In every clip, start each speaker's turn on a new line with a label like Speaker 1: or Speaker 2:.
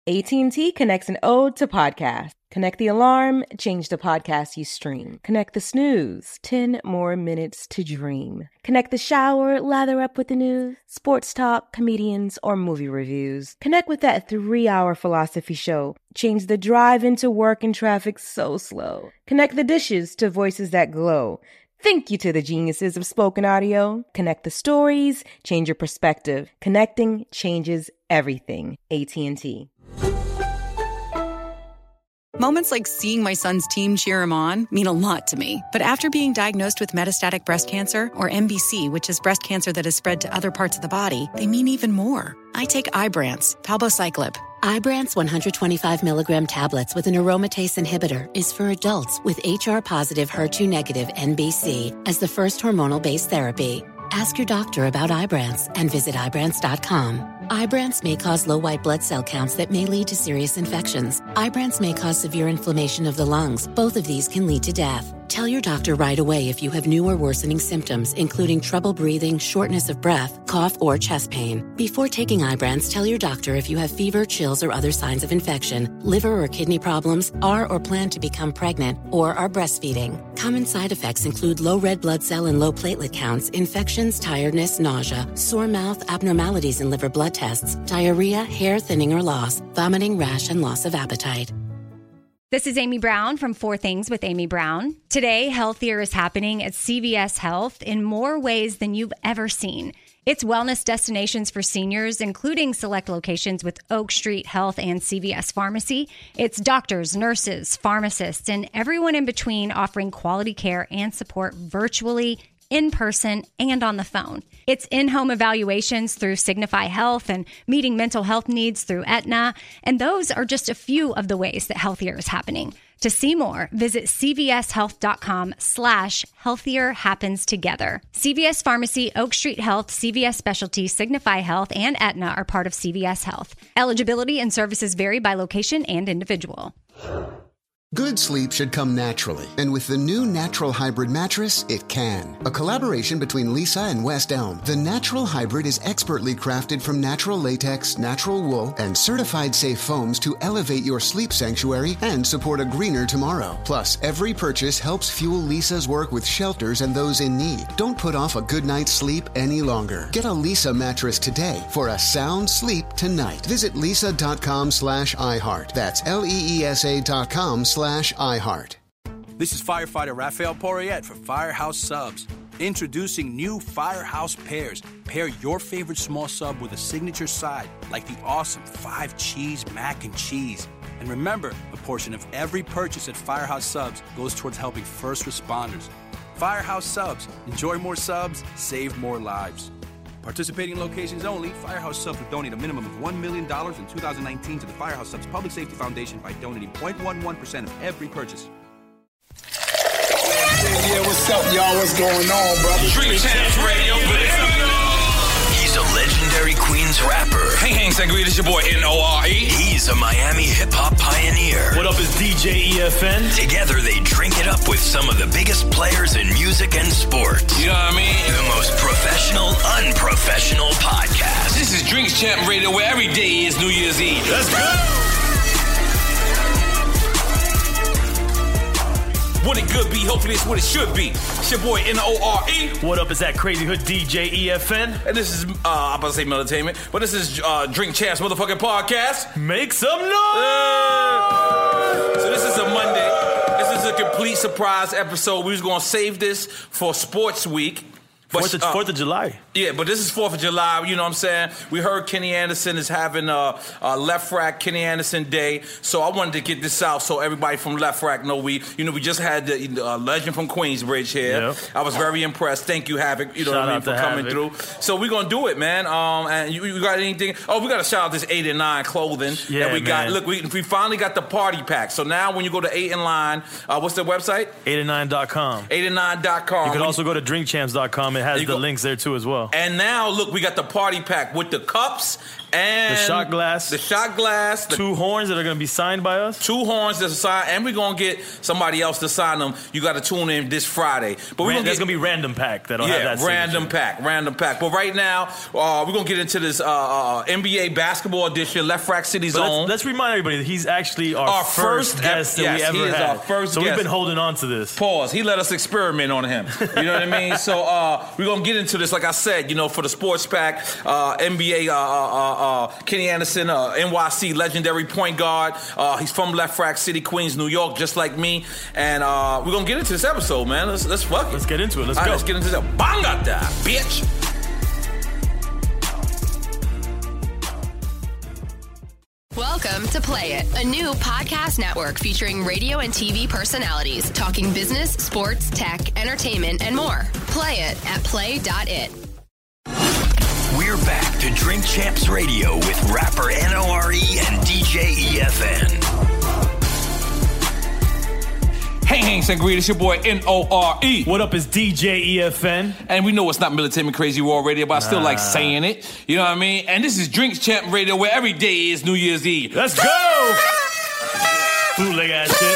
Speaker 1: AT&T connects an ode to podcasts. Connect the alarm, change the podcast you stream. Connect the snooze, 10 more minutes to dream. Connect the shower, lather up with the news, sports talk, comedians, or movie reviews. Connect with that 3-hour philosophy show. Change the drive into work and traffic so slow. Connect the dishes to voices that glow. Thank you to the geniuses of spoken audio. Connect the stories, change your perspective. Connecting changes everything. AT&T.
Speaker 2: Moments like seeing my son's team cheer him on mean a lot to me. But after being diagnosed with metastatic breast cancer, or MBC, which is breast cancer that has spread to other parts of the body, they mean even more. I take Ibrance, palbociclib.
Speaker 3: Ibrance 125 milligram tablets with an aromatase inhibitor is for adults with HR-positive, HER2-negative MBC as the first hormonal-based therapy. Ask your doctor about Ibrance and visit Ibrance.com. Ibrance may cause low white blood cell counts that may lead to serious infections. Ibrance may cause severe inflammation of the lungs. Both of these can lead to death. Tell your doctor right away if you have new or worsening symptoms, including trouble breathing, shortness of breath, cough, or chest pain. Before taking Ibrance, tell your doctor if you have fever, chills, or other signs of infection, liver or kidney problems, are or plan to become pregnant, or are breastfeeding. Common side effects include low red blood cell and low platelet counts, infections, tiredness, nausea, sore mouth, abnormalities in liver blood tests, diarrhea, hair thinning or loss, vomiting, rash, and loss of appetite.
Speaker 4: This is Amy Brown from 4 Things with Amy Brown. Today, Healthier is happening at CVS Health in more ways than you've ever seen. It's wellness destinations for seniors, including select locations with Oak Street Health and CVS Pharmacy. It's doctors, nurses, pharmacists, and everyone in between offering quality care and support virtually, in person, and on the phone. It's in-home evaluations through Signify Health and meeting mental health needs through Aetna. And those are just a few of the ways that Healthier is happening. To see more, visit cvshealth.com/healthier happens together. CVS Pharmacy, Oak Street Health, CVS Specialty, Signify Health, and Aetna are part of CVS Health. Eligibility and services vary by location and individual.
Speaker 5: Good sleep should come naturally, and with the new Natural Hybrid mattress, it can. A collaboration between Lisa and West Elm, the Natural Hybrid is expertly crafted from natural latex, natural wool, and certified safe foams to elevate your sleep sanctuary and support a greener tomorrow. Plus, every purchase helps fuel Lisa's work with shelters and those in need. Don't put off a good night's sleep any longer. Get a Lisa mattress today for a sound sleep tonight. Visit lisa.com/iHeart. That's LEESA.com/iHeart.
Speaker 6: This is firefighter Raphael Porriette for Firehouse Subs. Introducing new Firehouse Pairs. Pair your favorite small sub with a signature side, like the awesome 5-cheese mac and cheese. And remember, a portion of every purchase at Firehouse Subs goes towards helping first responders. Firehouse Subs. Enjoy more subs, save more lives. Participating locations only. Firehouse Subs will donate a minimum of $1 million in 2019 to the Firehouse Subs Public Safety Foundation by donating 0.11% of every purchase.
Speaker 7: Yeah, what's up, y'all? What's going on, brother?
Speaker 8: Drink Champs Radio,
Speaker 9: He's a legendary Queens rapper.
Speaker 8: Hey, Sangria, this your boy N.O.R.E.
Speaker 9: He's a Miami hip-hop pioneer.
Speaker 8: What up, is DJ EFN?
Speaker 9: Together, they drink it up with some of the biggest players in music and sports.
Speaker 8: You know what I mean?
Speaker 9: The most professional, unprofessional podcast.
Speaker 8: This is Drinks Champ Radio, where every day is New Year's Eve. Let's go! What it could be, hopefully it's what it should be. It's your boy N.O.R.E.
Speaker 10: What up, is that Crazy Hood DJ EFN?
Speaker 8: And this is, I'm about to say Militainment, but this is Drink Champs motherfucking podcast.
Speaker 10: Make some noise!
Speaker 8: So this is a Monday. This is a complete surprise episode. We was going to save this for Sports Week. But,
Speaker 10: 4th of July.
Speaker 8: Yeah, but this is 4th of July, you know what I'm saying? We heard Kenny Anderson is having a Left Rack Kenny Anderson Day, so I wanted to get this out so everybody from Left Rack know we just had the legend from Queensbridge here. Yep. I was very impressed. Thank you, Havoc, you know what I mean, for coming through. So we're going to do it, man. And you got anything? Oh, we got to shout out this 8 and 9 clothing that we got. Look, we finally got the party pack. So now when you go to 8 and 9, what's the website?
Speaker 10: 8and9.com.
Speaker 8: 8and9.com.
Speaker 10: You can also go to drinkchamps.com. It has the links there too as well. well.
Speaker 8: And now, look, we got the party pack with the cups and
Speaker 10: the shot glass.
Speaker 8: The shot glass. The
Speaker 10: 2 horns that are going to be signed by us.
Speaker 8: 2 horns that's signed, and we're going to get somebody else to sign them. You got to tune in this Friday. But
Speaker 10: there's going to be random pack that'll have that
Speaker 8: random pack. But right now, we're going to get into this NBA basketball edition, Left Rack City Zone.
Speaker 10: Let's remind everybody that he's actually our first guest that we ever had.
Speaker 8: Our first
Speaker 10: so
Speaker 8: guest.
Speaker 10: We've been holding on to this.
Speaker 8: Pause. He let us experiment on him. You know what I mean? So we're going to get into this, like I said, for the sports pack, NBA, Kenny Anderson, NYC legendary point guard. He's from Left Rack City, Queens, New York, just like me. And we're going to get into this episode, man. Let's fuck it.
Speaker 10: Let's get into it. Let's
Speaker 8: go.
Speaker 10: Right,
Speaker 8: let's get into the bangata, bitch.
Speaker 11: Welcome to Play It, a new podcast network featuring radio and TV personalities talking business, sports, tech, entertainment, and more. Play it at play.it.
Speaker 9: We're back to Drink Champs Radio with rapper NORE and DJ EFN.
Speaker 8: Hey, Sangria, it's your boy NORE.
Speaker 10: What up, is DJ EFN.
Speaker 8: And we know it's not Militant Crazy Raw Radio, but I still like saying it. You know what I mean? And this is Drinks Champ Radio, where every day is New Year's Eve.
Speaker 10: Let's go! Bootleg ass shit.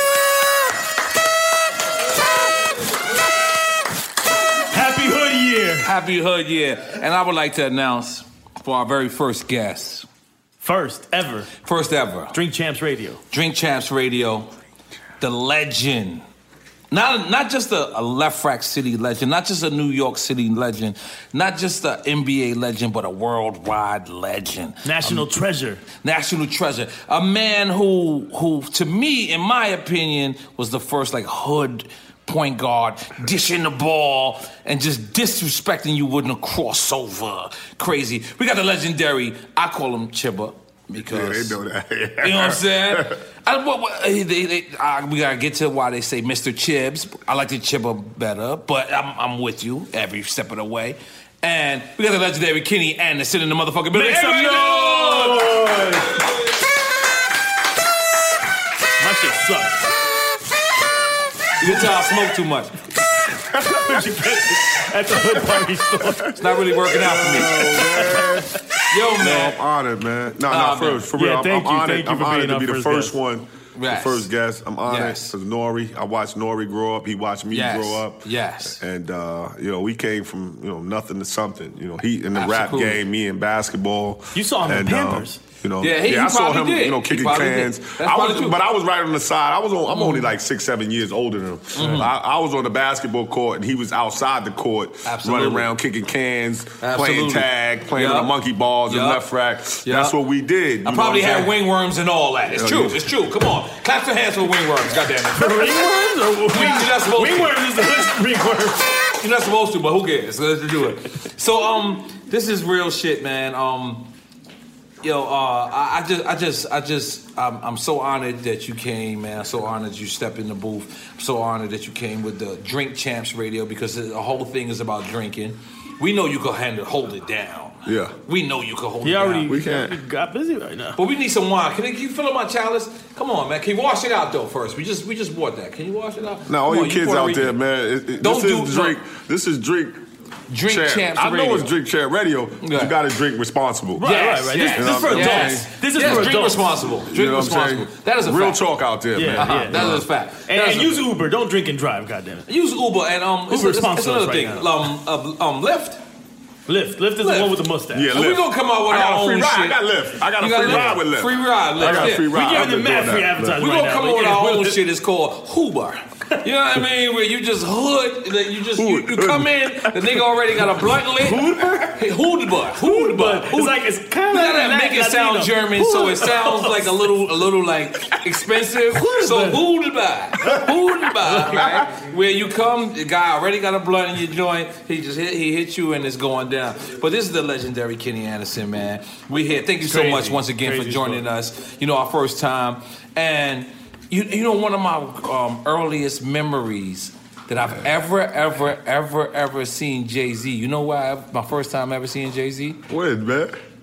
Speaker 10: Happy Hood Year.
Speaker 8: Happy Hood Year. And I would like to announce for our very first guest.
Speaker 10: First ever.
Speaker 8: Drink Champs Radio. The legend. Not just a Left Rack City legend, not just a New York City legend, not just an NBA legend, but a worldwide legend.
Speaker 10: National treasure.
Speaker 8: A man who, to me, in my opinion, was the first hood point guard, dishing the ball and just disrespecting you with a crossover. Crazy. We got the legendary, I call him Chibba. Because
Speaker 12: they know that.
Speaker 8: You know what I'm saying? We gotta get to why they say Mr. Chibs. I like the Chibba better, but I'm with you every step of the way. And we got the legendary Kenny Anderson in the motherfucking building.
Speaker 10: Make some noise! My shit sucks.
Speaker 8: You can tell I smoke too much.
Speaker 10: At the hood party store.
Speaker 8: It's not really working out for me. Yo, man.
Speaker 12: No, I'm honored, man. For real.
Speaker 10: Yeah,
Speaker 12: I'm honored.
Speaker 10: Thank you
Speaker 12: I'm
Speaker 10: for
Speaker 12: honored
Speaker 10: being
Speaker 12: to be the first one.
Speaker 8: Yes.
Speaker 12: The first guest. I'm honored because Nori. I watched Nori grow up. He watched me grow up.
Speaker 8: Yes.
Speaker 12: And we came from nothing to something. He in the rap game, me in basketball.
Speaker 10: You saw him in Pampers.
Speaker 12: I saw him, kicking cans. But I was right on the side. I'm only like 6-7 years older than him. Mm-hmm. I was on the basketball court, and he was outside the court, running around kicking cans, playing tag, playing with the monkey balls and Left Rack. That's what we did.
Speaker 8: I probably had wingworms and all that. It's true. It's true. Come on, clap your hands for wingworms. Goddamn it.
Speaker 10: Wingworms? Wingworms is the ringworm.
Speaker 8: You're not supposed to, but who cares? Let's do it. So this is real shit, man. I'm so honored that you came, man. I'm so honored you stepped in the booth. I'm so honored that you came with the Drink Champs Radio because the whole thing is about drinking. We know you can hold it down.
Speaker 12: Yeah.
Speaker 8: We know you can hold it down.
Speaker 12: We can't.
Speaker 10: Got busy right now.
Speaker 8: But we need some wine. Can you fill up my chalice? Come on, man. Can you wash it out, though, first? We just bought that. Can you wash it out?
Speaker 12: Now, all you kids out there, man, this is Drink
Speaker 8: Champs Radio.
Speaker 12: I know it's Drink Champ Radio, but you got to drink responsible.
Speaker 10: Right. This is for adults. This is for adults.
Speaker 8: Drink responsible. Drink responsible. That is a
Speaker 12: real
Speaker 8: fact.
Speaker 12: talk out there, man.
Speaker 8: That is a fact.
Speaker 10: And use Uber. Don't drink and drive, goddammit.
Speaker 8: Use Uber and
Speaker 10: Uber sponsors
Speaker 8: another
Speaker 10: right
Speaker 8: thing.
Speaker 10: now.
Speaker 8: Lyft.
Speaker 10: Lyft is the one with the mustache.
Speaker 12: Yeah,
Speaker 8: we're gonna come out with our own shit.
Speaker 12: I got Lyft. I got a free ride with Lyft.
Speaker 8: Free ride, Lyft.
Speaker 12: I got a free ride.
Speaker 10: We're giving them mad free advertising.
Speaker 8: We're gonna come out with our own shit. It's called Hoober. You know what I mean? Where you just hood, you come in, the nigga already got a blunt lit. Hoober.
Speaker 10: It's like it's kind of.
Speaker 8: We gotta make it sound German, so it sounds like a little like expensive. So Hoober, right? Where you come, the guy already got a blunt in your joint. He hit you and it's going down. But this is the legendary Kenny Anderson, man. We here. Thank you so much once again for joining us. Our first time and. One of my earliest memories that I've ever seen Jay-Z. You know why my first time ever seeing Jay-Z?
Speaker 12: When, man?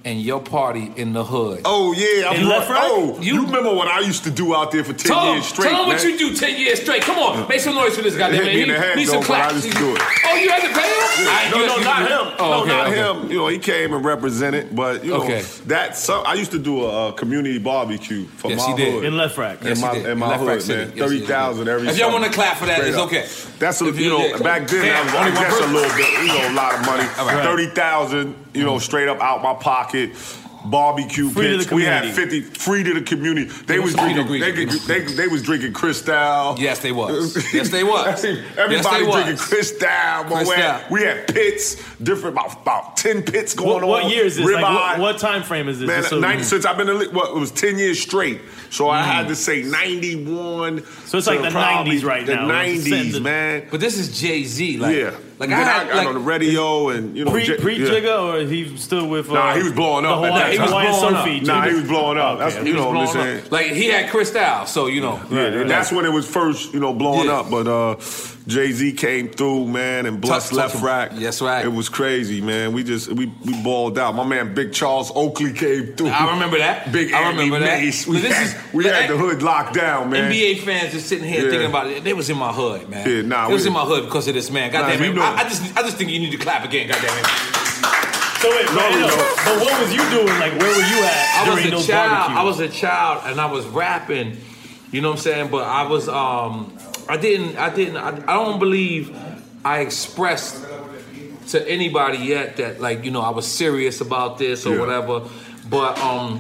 Speaker 8: and your party in the hood.
Speaker 12: Oh, yeah. You remember what I used to do out there for 10 years straight,
Speaker 13: Tell him what you do 10 years straight. Come on. Make some noise for this guy.
Speaker 12: Hit me in the head, though, but I used to do it.
Speaker 13: Oh, you had to pay him?
Speaker 12: No, not him. Not him. You know, he came and represented, but, you know, I used to do a community barbecue for my hood.
Speaker 10: In Left Rack.
Speaker 12: In my hood, man. 30,000 every
Speaker 8: If y'all want to clap for that, it's okay.
Speaker 12: That's, back then, I guess a little bit, a lot of money. 30,000, straight up out my pocket. Barbecue pits. We had 50 free to the community. They was drinking Cristal.
Speaker 8: Yes, they was.
Speaker 12: Everybody drinking Cristal. We had pits, different about 10 pits going on.
Speaker 10: What year is this? Like, what time frame is this?
Speaker 12: Man, since I've been in it was 10 years straight. So I had to say 91.
Speaker 10: So it's like the 90s right now.
Speaker 12: The 90s, man.
Speaker 8: But this is Jay-Z.
Speaker 12: Like I got on the radio and
Speaker 10: pre-Jigga, or he still with?
Speaker 12: Nah, he was blowing up.
Speaker 10: He was blowing up.
Speaker 12: He was blowing up. That's
Speaker 8: what I'm saying. Like he had Cristal, so
Speaker 12: that's when it was first blowing up. But Jay-Z came through, man, and blessed Left Rack.
Speaker 8: That's right.
Speaker 12: It was crazy, man. We balled out. My man Big Charles Oakley came through.
Speaker 8: I remember that.
Speaker 12: I remember Mace. We had the hood locked down, man.
Speaker 8: NBA fans just sitting here thinking about it. They was in my hood, man.
Speaker 12: Yeah, nah,
Speaker 8: they was in my hood because of this man. Goddamn it. I just think you need to clap again. Goddamn it.
Speaker 10: So wait, but what was you doing? Like, where were you at during those barbecues?
Speaker 8: I was a child and I was rapping. You know what I'm saying? But I was I don't believe I expressed to anybody yet that I was serious about this or whatever. But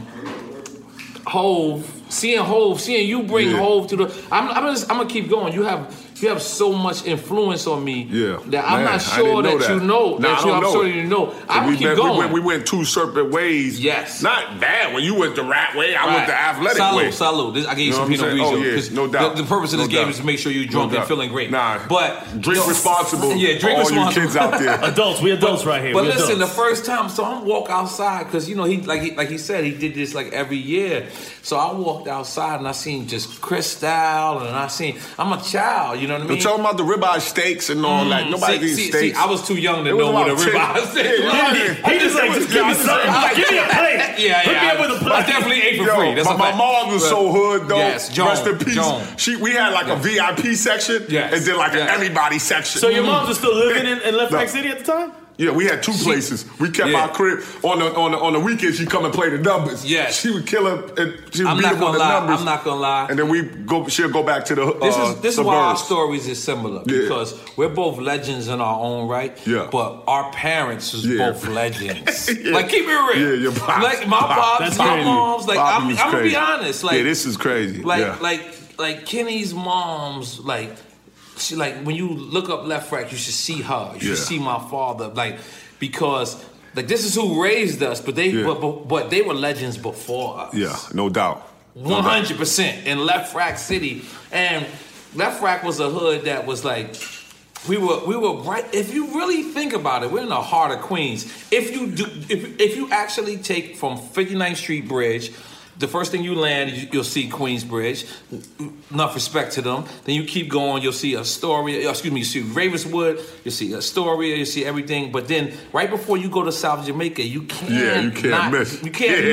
Speaker 8: seeing you bring Hove to the, I'm gonna keep going. You have so much influence on me that I'm not sure that you know. I'm sure you know. I'm gonna keep going.
Speaker 12: We went two separate ways.
Speaker 8: Yes.
Speaker 12: Not bad. When you went the rap way, I went the athletic way.
Speaker 8: Salud. I gave you some Pinot Grigio.
Speaker 12: Oh, yeah, no doubt.
Speaker 8: The purpose of this game is to make sure you're drunk and feeling great.
Speaker 12: But drink responsible.
Speaker 8: Yeah, drink
Speaker 12: all
Speaker 8: responsible.
Speaker 12: You kids out there.
Speaker 10: We adults right here.
Speaker 8: But listen, the first time, so I'm walk outside because like he said, he did this every year. So I walked outside and I seen just Cristal and I'm a child. You know what I mean?
Speaker 12: You're talking about the ribeye steaks and all that. Nobody eats steaks.
Speaker 8: I was too young to know what a ribeye steak was.
Speaker 10: He just give me something. Give me a plate.
Speaker 8: Yeah.
Speaker 10: Hook me up with a plate.
Speaker 8: I definitely ate for free.
Speaker 12: My mom was so hood though.
Speaker 8: Yes, Joan.
Speaker 12: Rest in peace. We had a VIP section and then an everybody section.
Speaker 10: So your moms was still living in Left Rack City at the time?
Speaker 12: Yeah, we had two places. We kept our crib on the weekends. She'd come and play the numbers.
Speaker 8: Yes,
Speaker 12: she would kill him and she would beat him on the numbers.
Speaker 8: I'm not gonna lie.
Speaker 12: And then she'll go back to the.
Speaker 8: This is why our stories is similar because we're both legends in our own right.
Speaker 12: Yeah.
Speaker 8: But our parents was both legends. Keep it real.
Speaker 12: Yeah, your pops.
Speaker 8: My pops, my moms. I'm gonna be honest.
Speaker 12: This is crazy.
Speaker 8: Like Kenny's mom's she when you look up Left Rack, you should see her. You should see my father, because this is who raised us, but they were legends before us.
Speaker 12: Yeah, no doubt.
Speaker 8: 100% in Left Rack City, and Left Rack was a hood that was we were right. If you really think about it, we're in the heart of Queens. If you actually take from 59th Street Bridge. The first thing you land, you'll see Queensbridge. Enough respect to them. Then you keep going, you'll see Astoria. You see Ravenswood. You'll see Astoria. You see everything. But then, right before you go to South Jamaica, you can't miss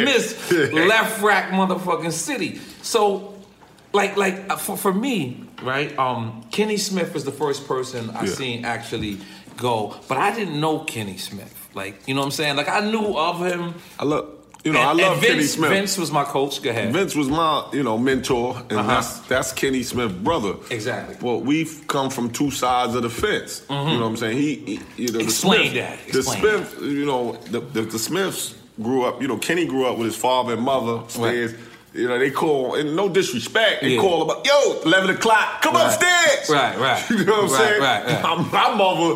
Speaker 8: Left Rack motherfucking City. So, for me, right? Kenny Smith was the first person I seen actually go, but I didn't know Kenny Smith. You know what I'm saying? I knew of him.
Speaker 12: I love Kenny Smith.
Speaker 8: Vince was my coach. Go ahead.
Speaker 12: Vince was my, mentor, and that's Kenny Smith's brother.
Speaker 8: Exactly.
Speaker 12: Well, we've come from two sides of the fence. Mm-hmm. You know what I'm saying?
Speaker 8: Explain that.
Speaker 12: The Smith, the Smiths grew up. Kenny grew up with his father and mother. Right. They call, and no disrespect, they call about, 11 o'clock, come upstairs.
Speaker 8: Right.
Speaker 12: You know what I'm saying?
Speaker 8: Right.
Speaker 12: My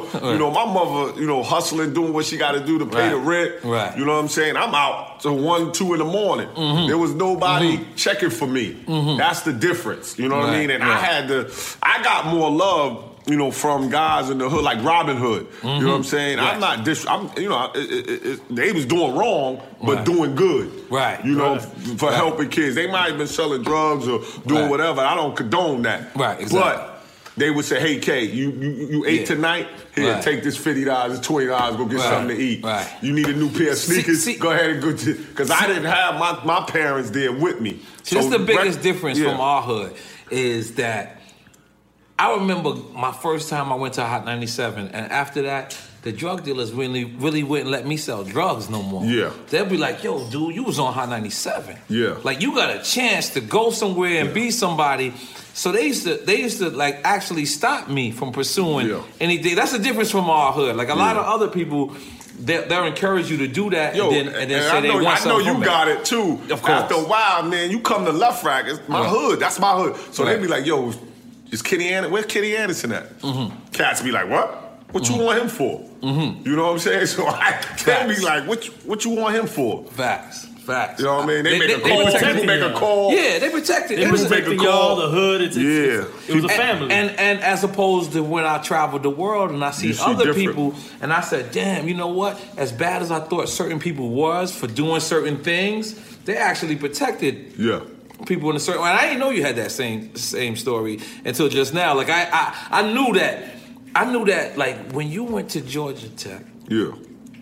Speaker 12: mother, hustling, doing what she got to do to pay the rent.
Speaker 8: Right.
Speaker 12: You know what I'm saying? I'm out till 1, 2 in the morning. Mm-hmm. There was nobody checking for me. Mm-hmm. That's the difference. You know what I mean? And I got more love, from guys in the hood, like Robin Hood. Mm-hmm. You know what I'm saying? Yes. I'm not they was doing wrong, but doing good.
Speaker 8: Right.
Speaker 12: For helping kids. They might have been selling drugs or doing whatever. I don't condone that.
Speaker 8: Right, exactly.
Speaker 12: But they would say, "Hey, K, you ate tonight? Here, take this $50, it's $20, go get something to eat. Right. You need a new pair of sneakers? Go ahead and go." Because I didn't have my parents there with me.
Speaker 14: See, that's the biggest difference from our hood is that I remember my first time I went to Hot 97, and after that, the drug dealers really wouldn't let me sell drugs no more. Yeah. They'll be like, "Yo, dude, you was on Hot 97. Yeah. Like, you got a chance to go somewhere and be somebody." So they used to like actually stop me from pursuing anything. That's the difference from our hood. Like a lot of other people, they'll encourage you to do that and then say they want something.
Speaker 12: I know you got it too. Of course. After a while, man, you come to Left Rack. It's my hood. That's my hood. So they be like, "Yo, is Kenny Anderson? Where's Kenny Anderson at?" Cats be like, "What? What you want him for?" You know what I'm saying? So they be like, "What you want him for?"
Speaker 14: Facts.
Speaker 12: You know what I mean? They make a call. People make a call.
Speaker 14: Yeah, they protected.
Speaker 10: They protecting y'all, the hood. It was a family.
Speaker 14: And as opposed to when I traveled the world and I see other people, and I said, "Damn, you know what? As bad as I thought certain people was for doing certain things, they actually protected." People in a certain way. I didn't know you had that same story until just now. Like I knew that like when you went to Georgia Tech. Yeah.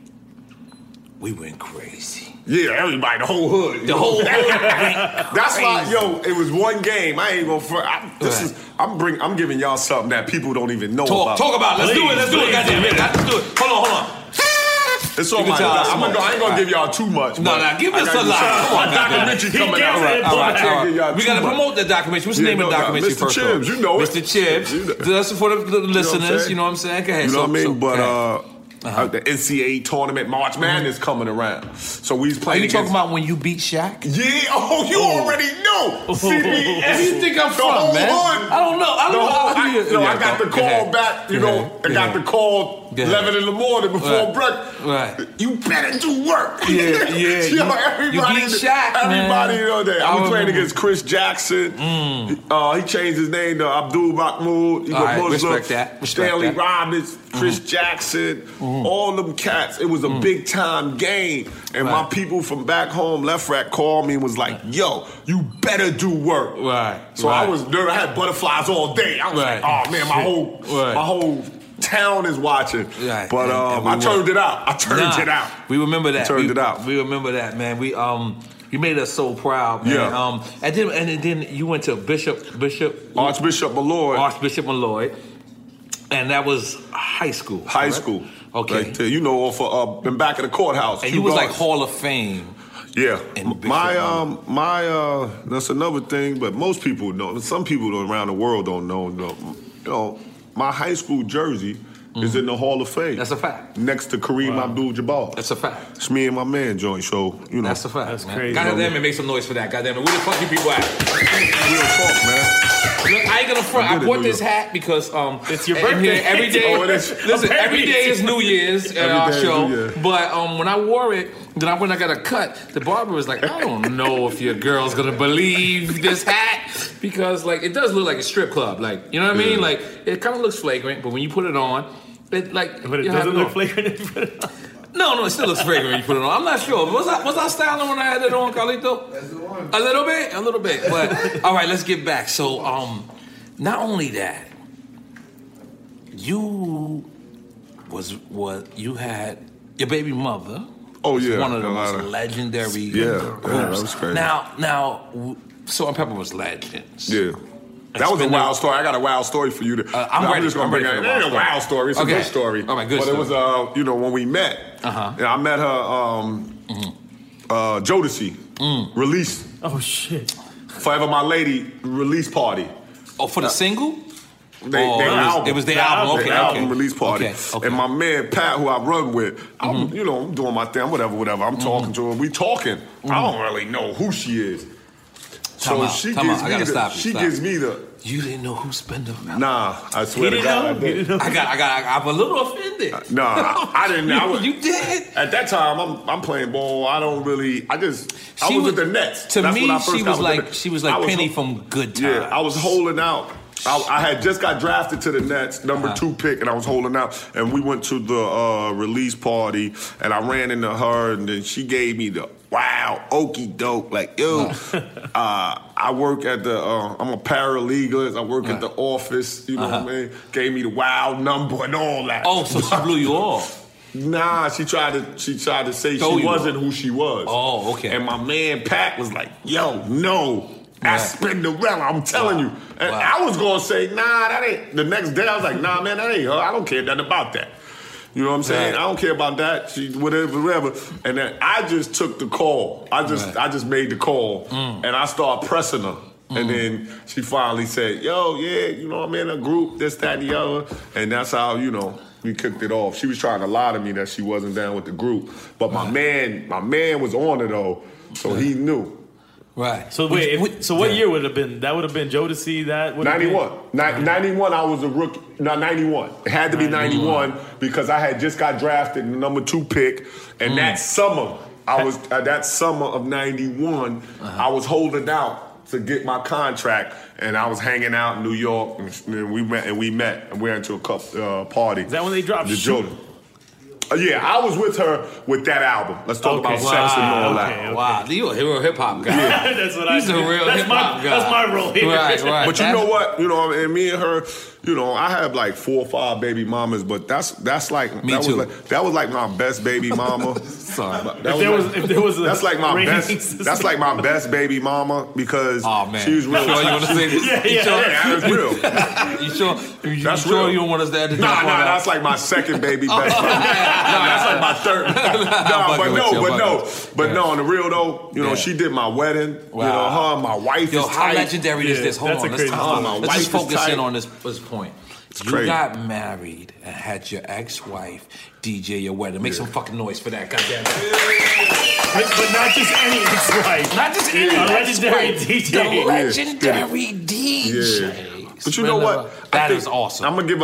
Speaker 14: We went crazy.
Speaker 12: Yeah, everybody, the whole hood.
Speaker 14: The whole hood went
Speaker 12: That's
Speaker 14: crazy.
Speaker 12: why, it was one game. I ain't gonna front. I'm giving y'all something that people don't even know about.
Speaker 14: Talk about it. Let's do it. Goddamn it. Let's do it. Hold on.
Speaker 12: It's all right. I ain't gonna give y'all too much.
Speaker 14: No, give us a lot. Come on,
Speaker 12: documentary coming out.
Speaker 14: All right. We gotta promote the documentary. What's the name of the documentary first?
Speaker 12: Mr. Chibbs, you know it.
Speaker 14: Mr. Chibbs. That's for the listeners. You know what I'm saying? Go ahead.
Speaker 12: You know what I mean? But the NCAA tournament, March Madness coming around. So we was playing.
Speaker 14: Are you talking about when you beat Shaq?
Speaker 12: Yeah. Oh, you already know.
Speaker 14: Where do you think I'm from, man? I don't know.
Speaker 12: I got the call back. I got the call 11 in the morning before breakfast. Right. You better do work.
Speaker 14: Yeah.
Speaker 12: Everybody,
Speaker 14: you beat Shaq,
Speaker 12: everybody there. I was playing against Chris Jackson. He changed his name to Abdul Mahmoud. He was Muslim.
Speaker 14: Respect that.
Speaker 12: Stanley Robbins, Chris Jackson. All them cats. It was a big time game. And my people from back home, Left Rack, called me and was like, "Yo, you better do work."
Speaker 14: Right.
Speaker 12: So I was nervous. I had butterflies all day. I was like, "Oh man, my whole town is watching." Right. But I turned it out.
Speaker 14: We remember that.
Speaker 12: Turned it out.
Speaker 14: We remember that, man. You made us so proud, man.
Speaker 12: Yeah.
Speaker 14: And then you went to
Speaker 12: Archbishop Malloy.
Speaker 14: And that was high school.
Speaker 12: High school.
Speaker 14: Okay.
Speaker 12: Right there. In back of the courthouse.
Speaker 14: And you was like Hall of Fame.
Speaker 12: Yeah. My that's another thing, but most people know. Some people around the world don't know. My high school jersey is in the Hall of Fame.
Speaker 14: That's a fact.
Speaker 12: Next to Kareem Abdul-Jabbar.
Speaker 14: That's a fact.
Speaker 12: It's me and my man joint, so,
Speaker 14: That's a fact.
Speaker 10: That's crazy.
Speaker 14: Goddamn it, make some noise for that. Goddamn it. Where the fuck you people at?
Speaker 12: Real talk, man.
Speaker 14: Look, I ain't gonna front. I bought this hat because
Speaker 10: it's your birthday.
Speaker 14: Every day. Listen, every day is New Year's at our show. But when I wore it, then when I got a cut, the barber was like, "I don't know if your girl's gonna believe this hat because it does look like a strip club. You know what I mean? Like it kind of looks flagrant, but when you put it on, but it
Speaker 10: doesn't look flagrant if you put it on.
Speaker 14: No, it still looks fragrant when you put it on. I'm not sure. Was I styling when I had it on, Carlito?
Speaker 15: That's the one.
Speaker 14: A little bit. But all right, let's get back. So, not only that, you you had your baby mother.
Speaker 12: Oh yeah,
Speaker 14: one of the most legendary.
Speaker 12: Yeah, that was crazy.
Speaker 14: Now, Salt and Pepper was legends.
Speaker 12: Yeah. That was a wild story. I got a wild story for you. I'm just going to bring it. It ain't a wild story. It's a good story.
Speaker 14: All right, good story.
Speaker 12: But it was, when we met, I met her, Jodeci, release.
Speaker 10: Oh, shit.
Speaker 12: Forever My Lady release party.
Speaker 14: Oh, for the single?
Speaker 12: It
Speaker 14: was the album.
Speaker 12: The album release party. Okay. And my man, Pat, who I run with, I'm doing my thing, whatever. I'm talking to her. We talking. I don't really know who she is. So she gives me the.
Speaker 14: You didn't know who Spender?
Speaker 12: Nah, I swear to God, I did.
Speaker 14: I'm a little offended.
Speaker 12: Nah, I didn't know.
Speaker 14: You did?
Speaker 12: At that time, I'm playing ball. I don't really. I was with the Nets.
Speaker 14: To me, she was like Penny from Good Times.
Speaker 12: Yeah, I was holding out. I had just got drafted to the Nets, number 2 pick, and I was holding out. And we went to the release party, and I ran into her, and then she gave me the wow, okey doke, like, yo, I I work at the, I'm a paralegal. I work at the office, you know what I mean? Gave me the wild number and all that.
Speaker 14: Oh, so she blew you off?
Speaker 12: Nah, she tried to say she wasn't who she was.
Speaker 14: Oh, okay.
Speaker 12: And my man Pat was like, yo, no. Spinderella, I'm telling you. And I was going to say, nah, that ain't. The next day, I was like, nah, man, that ain't her. I don't care nothing about that. You know what I'm saying? I don't care about that. She, whatever. And then I just took the call. I just made the call. And I started pressing her. And then she finally said, yo, yeah, you know, I'm in a group, this, that, and the other. And that's how, you know, we kicked it off. She was trying to lie to me that she wasn't down with the group. But my man was on it, though, so he knew.
Speaker 14: Right.
Speaker 10: So what year would it have been? That would have been Jodeci. That would
Speaker 12: 91. 91. I was a rookie. No, 91. It had to be 91 because I had just got drafted in the number 2 pick, and that summer of 91, I was holding out to get my contract, and I was hanging out in New York, and we met, and we went to a party.
Speaker 10: Is that when they dropped
Speaker 12: Jordan? Yeah, I was with her with that album. Let's talk about sex and all that.
Speaker 14: Wow, you're a real hip hop guy.
Speaker 12: Yeah.
Speaker 10: That's what
Speaker 14: He's a real hip hop guy.
Speaker 10: That's my role here.
Speaker 14: Right.
Speaker 12: But you know what? You know, and me and her, you know, I have like 4 or 5 baby mamas, but that's like that was like my best baby mama. Sorry, that's like my best baby mama because she was real.
Speaker 14: You sure you want to say this?
Speaker 12: That's real.
Speaker 14: You sure?
Speaker 12: That's
Speaker 14: real.
Speaker 12: real.
Speaker 14: You don't want us to add the
Speaker 12: Nah, that's like my second baby best mama. That's like my third. No, on the real though, you know, she did my wedding.
Speaker 14: Wow.
Speaker 12: You know, her and my wife is
Speaker 14: how
Speaker 12: tight.
Speaker 14: legendary is this? Hold on, let's just focus in on this point.
Speaker 12: It's
Speaker 14: you
Speaker 12: crazy.
Speaker 14: got married and had your ex-wife DJ your wedding. Make some fucking noise for that, goddamn it.
Speaker 10: But not just any ex-wife.
Speaker 14: Not just any
Speaker 10: legendary DJ.
Speaker 14: The legendary DJ.
Speaker 12: Yeah. But you know what?
Speaker 14: That is awesome.
Speaker 12: I'm gonna give a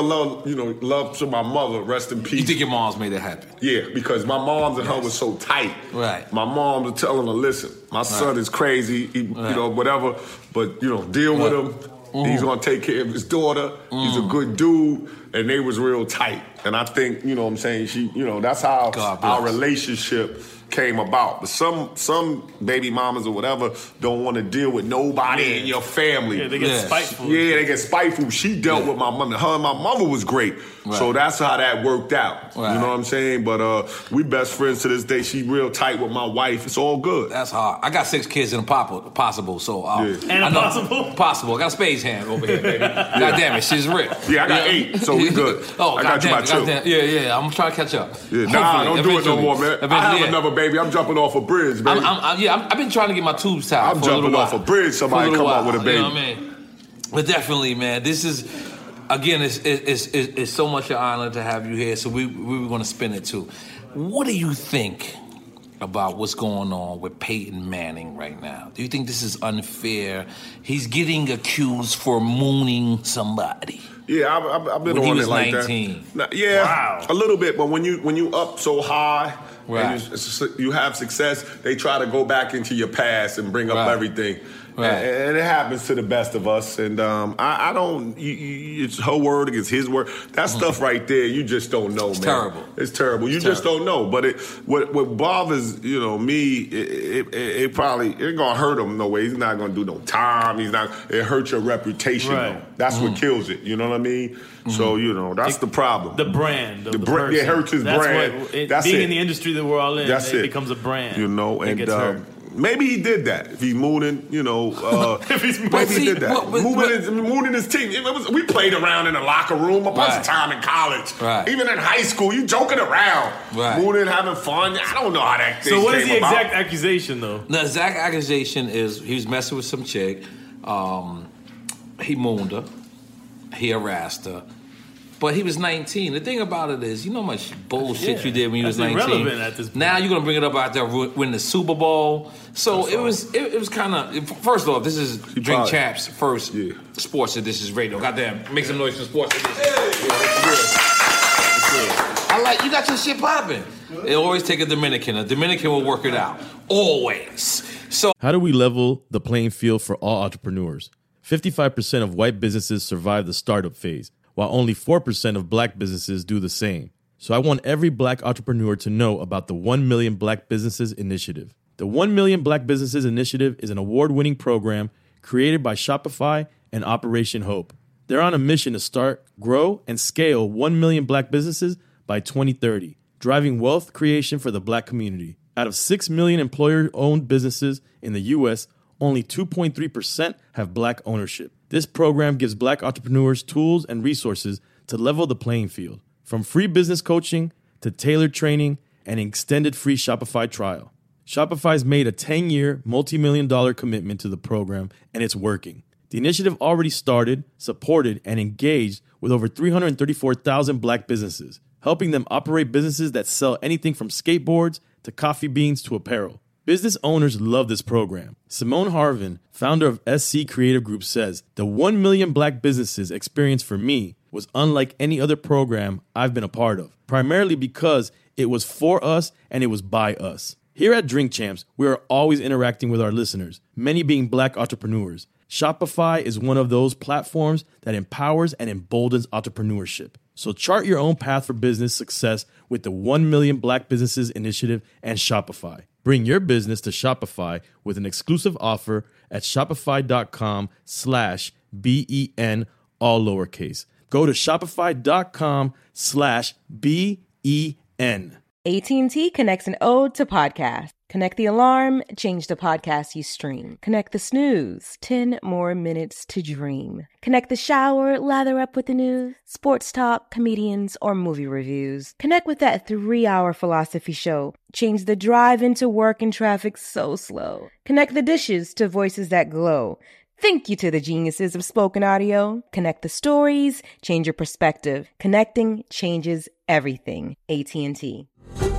Speaker 12: love to my mother. Rest in peace.
Speaker 14: You think your mom's made it happen?
Speaker 12: Yeah, because my mom's and her was so tight.
Speaker 14: Right.
Speaker 12: My mom was telling her, listen, my son is crazy, you know, whatever, but, you know, deal with him. He's gonna take care of his daughter. He's a good dude. And they was real tight. And I think, you know what I'm saying, that's how our relationship came about. But some baby mamas or whatever don't want to deal with nobody in your family.
Speaker 10: Yeah, they get spiteful.
Speaker 12: Yeah, they get spiteful. She dealt with my mother. Her and my mother was great. Right. So that's how that worked out. Right. You know what I'm saying? But we best friends to this day. She real tight with my wife. It's all good.
Speaker 14: That's hard. I got 6 kids and possible. So
Speaker 10: and impossible?
Speaker 14: Possible. I got a spades hand over here, baby. God damn it, she's rich.
Speaker 12: Yeah, I got 8, so we good.
Speaker 14: Oh,
Speaker 12: I got you by 2.
Speaker 14: Yeah. I'm trying to catch up.
Speaker 12: Yeah, nah, don't do it no more, man. I have another baby. I'm jumping off a bridge, baby.
Speaker 14: I've been trying to get my tubes tied.
Speaker 12: I'm jumping off a bridge. Somebody come up with a baby.
Speaker 14: You know what I mean? But definitely, man, this is, again, it's so much an honor to have you here. So we were going to spin it too. What do you think about what's going on with Peyton Manning right now? Do you think this is unfair? He's getting accused for mooning somebody.
Speaker 12: Yeah, I've been on it like
Speaker 14: 19.
Speaker 12: that. Yeah, a little bit. But when you up so high,
Speaker 14: right,
Speaker 12: and you have success, they try to go back into your past and bring up everything.
Speaker 14: Right.
Speaker 12: And it happens to the best of us. And I don't, it's her word against his word. That stuff right there, you just don't know, man.
Speaker 14: Terrible.
Speaker 12: It's terrible. You just don't know. But what bothers, me, it probably, it ain't gonna hurt him no way. He's not gonna do no time. It hurts your reputation, though. That's what kills it. You know what I mean? So, that's the problem.
Speaker 10: The brand.
Speaker 12: The brand. It hurts his brand.
Speaker 10: That's being in the industry that we're all in, it becomes a brand.
Speaker 12: And maybe he did that. If he's mooning, maybe he did that. Mooning his team. We played around in the locker room a bunch of time in college.
Speaker 14: Right.
Speaker 12: Even in high school, you joking around.
Speaker 14: Right.
Speaker 12: Mooning, having fun. I don't know how that thing came about.
Speaker 10: So what is the exact accusation, though?
Speaker 14: The exact accusation is he was messing with some chick. He mooned her. He harassed her. But he was 19. The thing about it is, you know how much bullshit you did when you was 19.
Speaker 10: Irrelevant at this point.
Speaker 14: Now you're gonna bring it up out there, win the Super Bowl. So it was kind of. First off, this is Drink Champs' first sports edition radio. Goddamn, make some noise for sports edition. I like you got your shit popping. They always take a Dominican. A Dominican will work it out always. So
Speaker 15: how do we level the playing field for all entrepreneurs? 55% of white businesses survive the startup phase, while only 4% of black businesses do the same. So I want every black entrepreneur to know about the 1 Million Black Businesses Initiative. The 1 Million Black Businesses Initiative is an award-winning program created by Shopify and Operation Hope. They're on a mission to start, grow, and scale 1 million Black businesses by 2030, driving wealth creation for the Black community. Out of 6 million employer-owned businesses in the U.S., only 2.3% have Black ownership. This program gives Black entrepreneurs tools and resources to level the playing field, from free business coaching to tailored training and an extended free Shopify trial. Shopify's made a 10-year, multi-million-dollar commitment to the program, and it's working. The initiative already started, supported, and engaged with over 334,000 Black businesses, helping them operate businesses that sell anything from skateboards to coffee beans to apparel. Business owners love this program. Simone Harvin, founder of SC Creative Group, says, "The 1 million Black businesses experience for me was unlike any other program I've been a part of, primarily because it was for us and it was by us." Here at Drink Champs, we are always interacting with our listeners, many being Black entrepreneurs. Shopify is one of those platforms that empowers and emboldens entrepreneurship. So chart your own path for business success with the 1 Million Black Businesses Initiative and Shopify. Bring your business to Shopify with an exclusive offer at shopify.com/BEN, all lowercase. Go to shopify.com/BEN.
Speaker 1: AT&T connects an ode to podcast. Connect the alarm, change the podcast you stream. Connect the snooze, 10 more minutes to dream. Connect the shower, lather up with the news, sports talk, comedians, or movie reviews. Connect with that 3-hour philosophy show. Change the drive into work and traffic so slow. Connect the dishes to voices that glow. Thank you to the geniuses of spoken audio. Connect the stories, change your perspective. Connecting changes everything. AT&T.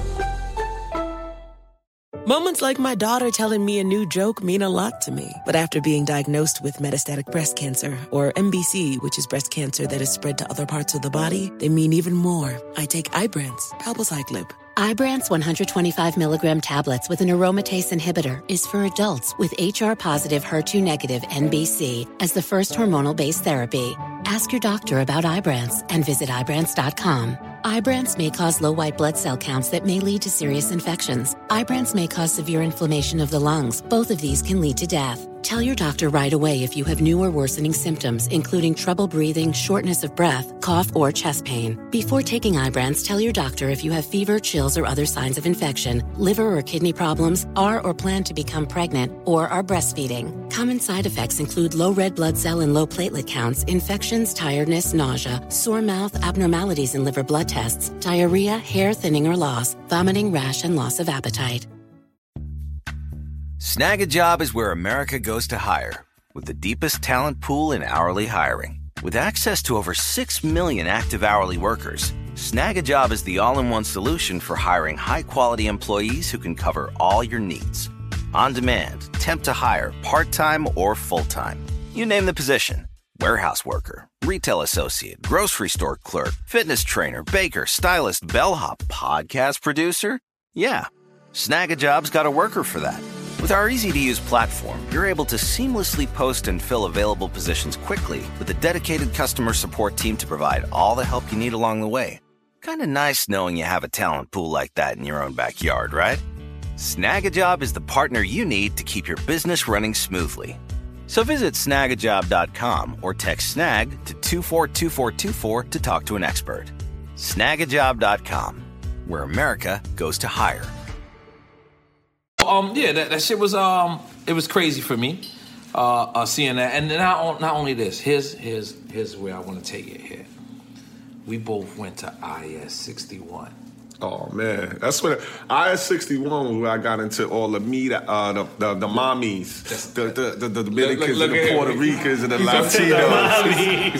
Speaker 16: Moments like my daughter telling me a new joke mean a lot to me. But after being diagnosed with metastatic breast cancer, or MBC, which is breast cancer that is spread to other parts of the body, they mean even more. I take Ibrance, palbociclib.
Speaker 3: Ibrance 125 milligram tablets with an aromatase inhibitor is for adults with HR-positive, HER2-negative MBC as the first hormonal-based therapy. Ask your doctor about Ibrance and visit Ibrance.com. Ibrance may cause low white blood cell counts that may lead to serious infections. Ibrance may cause severe inflammation of the lungs. Both of these can lead to death. Tell your doctor right away if you have new or worsening symptoms, including trouble breathing, shortness of breath, cough, or chest pain. Before taking Ibrance, tell your doctor if you have fever, chills, or other signs of infection, liver or kidney problems, are or plan to become pregnant, or are breastfeeding. Common side effects include low red blood cell and low platelet counts, infections, tiredness, nausea, sore mouth, abnormalities in liver blood tests, diarrhea, hair thinning or loss, vomiting, rash, and loss of appetite.
Speaker 17: Snag a Job is where America goes to hire, with the deepest talent pool in hourly hiring. With access to over 6 million active hourly workers, Snag a Job is the all-in-one solution for hiring high-quality employees who can cover all your needs. On demand, temp to hire, part-time or full-time. You name the position. Warehouse worker, retail associate, grocery store clerk, fitness trainer, baker, stylist, bellhop, podcast producer. Yeah, Snag a Job's got a worker for that. With our easy-to-use platform, you're able to seamlessly post and fill available positions quickly with a dedicated customer support team to provide all the help you need along the way. Kind of nice knowing you have a talent pool like that in your own backyard, right? Snag a Job is the partner you need to keep your business running smoothly. So visit snagajob.com or text snag to 242424 to talk to an expert. Snagajob.com, where America goes to hire.
Speaker 14: That shit was it was crazy for me, seeing that. And not only this, here's where I want to take it here. We both went to IS-61.
Speaker 12: Oh man, that's what IS-61 was where I got into all the meat, the mommies, the Dominicans and the Puerto Ricans and the Latinos.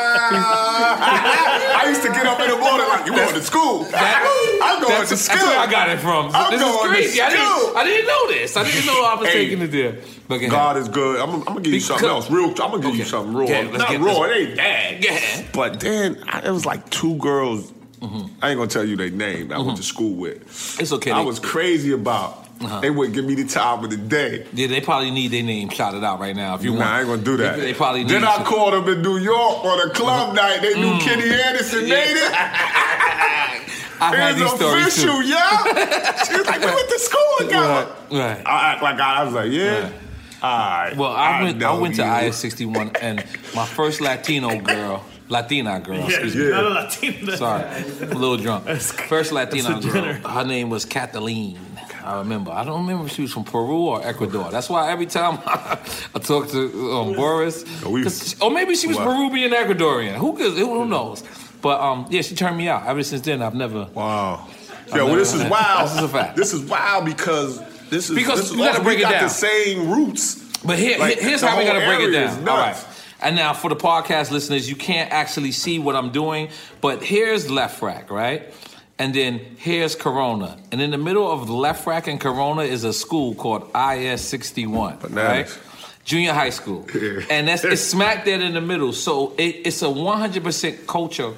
Speaker 12: I used to get up in the morning like, you going to school? I'm going to school.
Speaker 14: That's where I got it from. This is crazy. I didn't know this. I didn't know I was taking it there.
Speaker 12: God is good. I'm gonna give you something else. I'm gonna give you something raw. Not raw. It ain't bad.
Speaker 14: Yeah.
Speaker 12: But then it was like two girls. Mm-hmm. I ain't gonna tell you their name. I went to school with.
Speaker 14: It's okay.
Speaker 12: I was crazy about. They wouldn't give me the time of the day.
Speaker 14: Yeah, they probably need their name shouted out right now. If you want,
Speaker 12: I ain't gonna do that.
Speaker 14: They probably need.
Speaker 12: Then I called them in New York on a club night. They knew Kenny Anderson made it.
Speaker 14: I've had these stories
Speaker 12: official,
Speaker 14: too.
Speaker 12: yeah. She was like, we went to school together.
Speaker 14: Right.
Speaker 12: I act like I was like, yeah. All right.
Speaker 14: Well, I went to IS-61, and my first Latina girl, excuse me.
Speaker 10: Not a Latina.
Speaker 14: Sorry, I'm a little drunk. First Latina girl, her name was Kathleen. I remember. I don't remember if she was from Peru or Ecuador. That's why every time I talk to Boris, or maybe she was Peruvian, Ecuadorian. Who knows? But yeah, she turned me out. Ever since then, I've never.
Speaker 12: Wow. This is wild.
Speaker 14: This is a fact.
Speaker 12: This is wild because
Speaker 14: you got to break it down.
Speaker 12: The same roots.
Speaker 14: But here's how we got to break it down. All right. And now for the podcast listeners, you can't actually see what I'm doing, but here's Left Rack, right? And then here's Corona. And in the middle of Left Rack and Corona is a school called IS-61, right? Junior high school. Yeah. And it's smack dead in the middle. So it's a 100% culture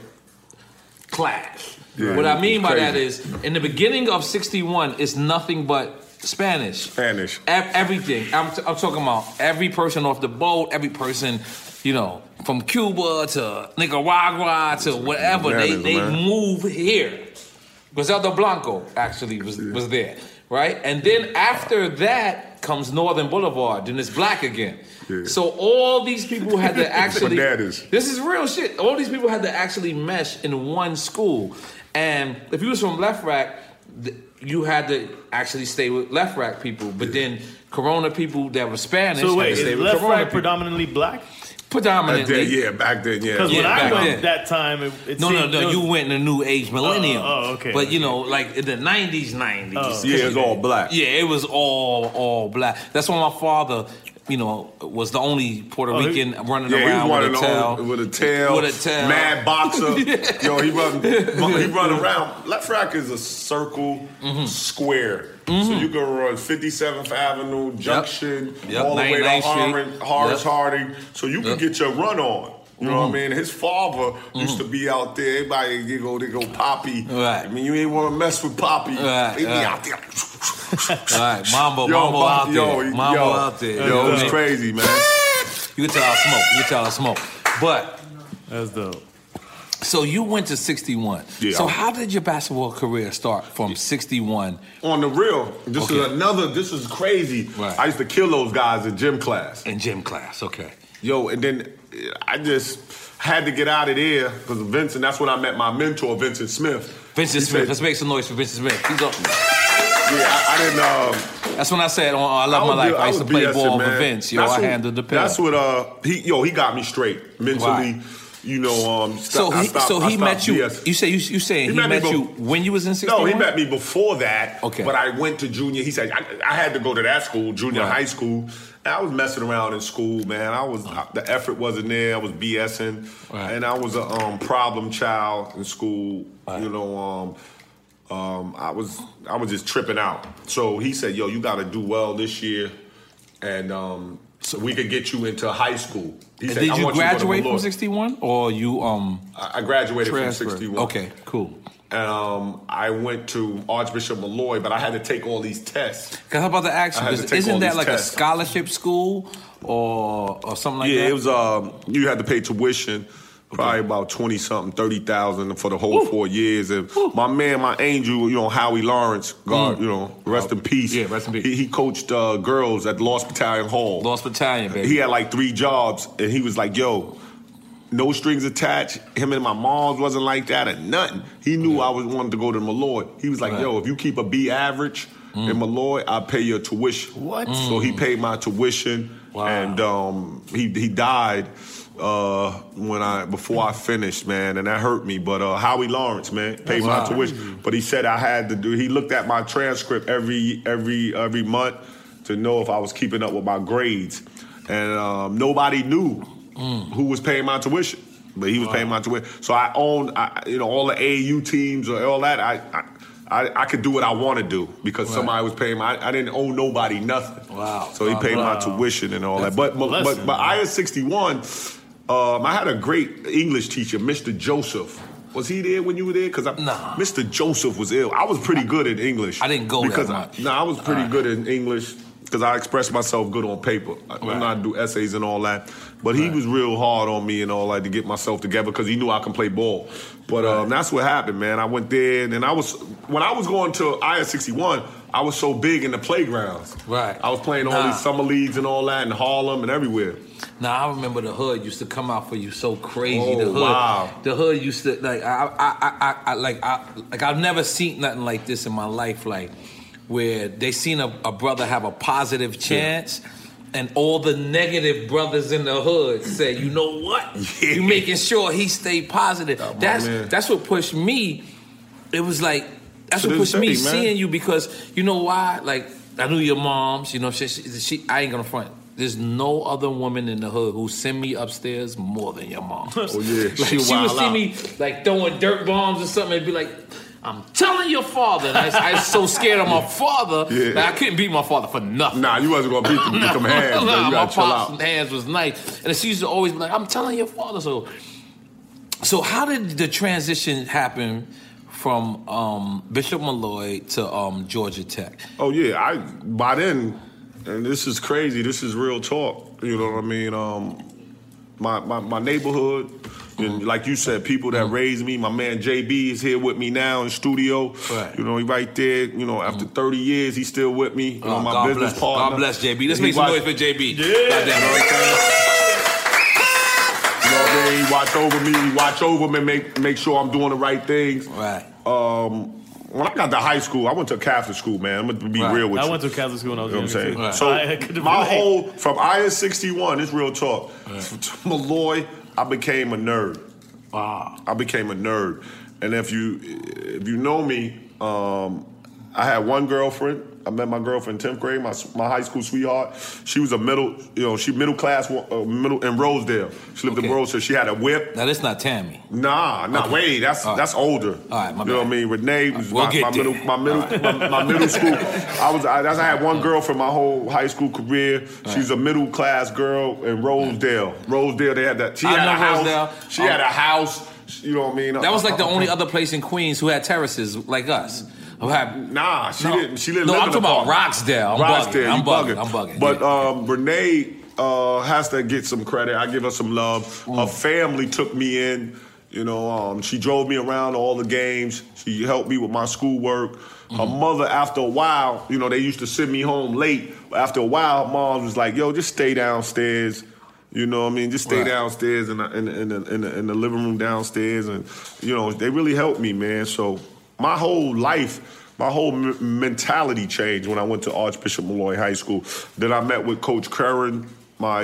Speaker 14: clash. Yeah, what I mean by that is, in the beginning of 61, it's nothing but Spanish. Everything. I'm talking about every person off the boat, every person, from Cuba to Nicaragua to whatever. They move here. Griselda Blanco actually was there, right? And then after that comes Northern Boulevard, then it's black again. Yeah. So all these people had to actually... This is real shit. All these people had to actually mesh in one school. And if you was from Left Rack, you had to actually stay with Left Rack people. But then Corona people that were Spanish had to stay with
Speaker 10: Left
Speaker 14: Corona
Speaker 10: Rack
Speaker 14: people.
Speaker 10: Predominantly black?
Speaker 14: Predominantly.
Speaker 12: Back then, yeah.
Speaker 10: Because when I went that time,
Speaker 14: you went in the new age millennium.
Speaker 10: Okay.
Speaker 14: But, like in the 90s.
Speaker 12: It was all black.
Speaker 14: Yeah, it was all black. That's why my father, was the only Puerto Rican running around with a tail.
Speaker 12: Mad boxer. He run around. Left Rack is a circle square. Mm-hmm. So you can run 57th Avenue, Junction, all the way to Horace Harding. So you can get your run on. You know what I mean? His father used to be out there. Everybody, they go Poppy.
Speaker 14: Right.
Speaker 12: I mean, you ain't want to mess with Poppy.
Speaker 14: Right.
Speaker 12: They be out there.
Speaker 14: Right. Mambo out there. Mambo out there.
Speaker 12: Yo, it was crazy, man.
Speaker 14: You can tell I smoke. But
Speaker 10: that's dope.
Speaker 14: So you went to 61.
Speaker 12: Yeah.
Speaker 14: So how did your basketball career start from 61?
Speaker 12: On the real, this is crazy.
Speaker 14: Right.
Speaker 12: I used to kill those guys in gym class.
Speaker 14: Okay.
Speaker 12: And then I just had to get out of there because Vincent, that's when I met my mentor, Vincent Smith.
Speaker 14: Let's make some noise for Vincent Smith. He's up.
Speaker 12: Yeah, I didn't.
Speaker 14: That's when I said, I love my life. I used to play ball with Vince. I handled the pill.
Speaker 12: That's what, he got me straight mentally. Right.
Speaker 14: So he met you. BS. You saying he met you when you was in 61?
Speaker 12: No, he met me before that.
Speaker 14: Okay.
Speaker 12: But I went to junior. He said I had to go to that school, junior high school. And I was messing around in school, man. The effort wasn't there. I was BSing, and I was a problem child in school. Right. I was just tripping out. So he said, "Yo, you got to do well this year, and so we could get you into high school." He said,
Speaker 14: did you graduate from 61, or you
Speaker 12: I graduated
Speaker 14: transferred
Speaker 12: from 61.
Speaker 14: Okay, cool.
Speaker 12: I went to Archbishop Malloy, but I had to take all these tests.
Speaker 14: Because I'm about to ask you, isn't that like tests. A scholarship school or something like that?
Speaker 12: Yeah, it was. You had to pay tuition. Probably about 20-something, 30,000 for the whole 4 years. And my angel, Howie Lawrence, God, rest in peace.
Speaker 14: Yeah, rest in peace.
Speaker 12: He coached girls at Lost Battalion Hall.
Speaker 14: Lost Battalion, baby.
Speaker 12: He had like 3 jobs, and he was like, yo, no strings attached. Him and my moms wasn't like that or nothing. He knew I wanted to go to Malloy. He was like, yo, if you keep a B average in Malloy, I'll pay your tuition.
Speaker 14: What?
Speaker 12: So he paid my tuition, and he died before I finished, man, and that hurt me. But Howie Lawrence, man, paid my tuition. But he said I had to do. He looked at my transcript every month to know if I was keeping up with my grades, and nobody knew who was paying my tuition, but he was paying my tuition. So I owned, all the AAU teams or all that. I could do what I want to do because somebody was paying my. I didn't owe nobody nothing.
Speaker 14: Wow.
Speaker 12: So he paid my tuition and all that. But IS-61. I had a great English teacher, Mr. Joseph. Was he there when you were there? Because Mr. Joseph was ill. I was pretty good at English.
Speaker 14: I didn't go that much.
Speaker 12: I was pretty good in English because I expressed myself good on paper. I know how to do essays and all that. But he was real hard on me and all like to get myself together because he knew I can play ball. But that's what happened, man. I went there, and when I was going to IS-61, I was so big in the playgrounds.
Speaker 14: Right.
Speaker 12: I was playing all these summer leagues and all that in Harlem and everywhere.
Speaker 14: Now I remember the hood used to come out for you so crazy.
Speaker 12: Oh,
Speaker 14: the hood,
Speaker 12: wow.
Speaker 14: The hood used to I've never seen nothing like this in my life, like where they seen a brother have a positive chance. Yeah. And all the negative brothers in the hood say, you know what? Yeah. You making sure he stay positive.
Speaker 12: Oh,
Speaker 14: that's what pushed me. It was like, that's what pushed me seeing you because, you know why? Like, I knew your moms, you know, she I ain't gonna front. There's no other woman in the hood who send me upstairs more than your mom.
Speaker 12: Oh, yeah.
Speaker 14: Like, she would see me, like, throwing dirt bombs or something and be like, I'm telling your father. And I was so scared of my father. Yeah. Like, I couldn't beat my father for nothing.
Speaker 12: Nah, you wasn't going to beat them hands.
Speaker 14: Nah,
Speaker 12: you
Speaker 14: my
Speaker 12: chill
Speaker 14: pop's
Speaker 12: out.
Speaker 14: hands was nice. And she used to always be like, I'm telling your father. So how did the transition happen from Bishop Malloy to Georgia Tech?
Speaker 12: Oh, yeah. By then, and this is crazy, this is real talk. You know what I mean? My neighborhood, and like you said, people that raised me. My man JB is here with me now in the studio.
Speaker 14: Right.
Speaker 12: You know, he right there. You know, after 30 years, he's still with me. You know, my
Speaker 14: God
Speaker 12: business
Speaker 14: bless.
Speaker 12: partner.
Speaker 14: God bless JB. Let's make some noise for JB.
Speaker 12: Yeah. Goddamn, you know what I mean? He watch over me. He watch over me and make sure I'm doing the right things.
Speaker 14: Right.
Speaker 12: When I got to high school, I went to a Catholic school, man. I'm going to be real with you.
Speaker 10: I went to a Catholic school when I was
Speaker 12: you know what I'm saying?
Speaker 10: Right.
Speaker 12: So my whole, from IS-61, it's real talk, to Malloy, I became a nerd.
Speaker 14: Wow.
Speaker 12: I became a nerd. And if you know me, I had one girlfriend. I met my girlfriend in 10th grade, my high school sweetheart. She was middle class, middle in Rosedale. She lived in Rosedale. She had a whip.
Speaker 14: Now, that's not Tammy.
Speaker 12: Nah, wait, that's older.
Speaker 14: All right, my bad.
Speaker 12: You know what I mean? Renee was
Speaker 14: We'll
Speaker 12: my middle school. I had one girlfriend my whole high school career. She was a middle class girl in Rosedale. Rosedale, they had that. She had a house. She had a house. You know what I mean?
Speaker 14: That was like the only other place in Queens who had terraces like us.
Speaker 12: Nah, she didn't. She didn't.
Speaker 14: No,
Speaker 12: live
Speaker 14: I'm
Speaker 12: in
Speaker 14: talking about
Speaker 12: Roxdale.
Speaker 14: I'm bugging.
Speaker 12: But Renee has to get some credit. I give her some love. Her family took me in. You know, she drove me around to all the games. She helped me with my schoolwork. Her mother, after a while, you know, they used to send me home late. After a while, her mom was like, "Yo, just stay downstairs." You know what I mean? Just stay downstairs in the living room downstairs, and you know, they really helped me, man. So my whole life, my whole mentality changed when I went to Archbishop Malloy High School. Then I met with Coach Curran, my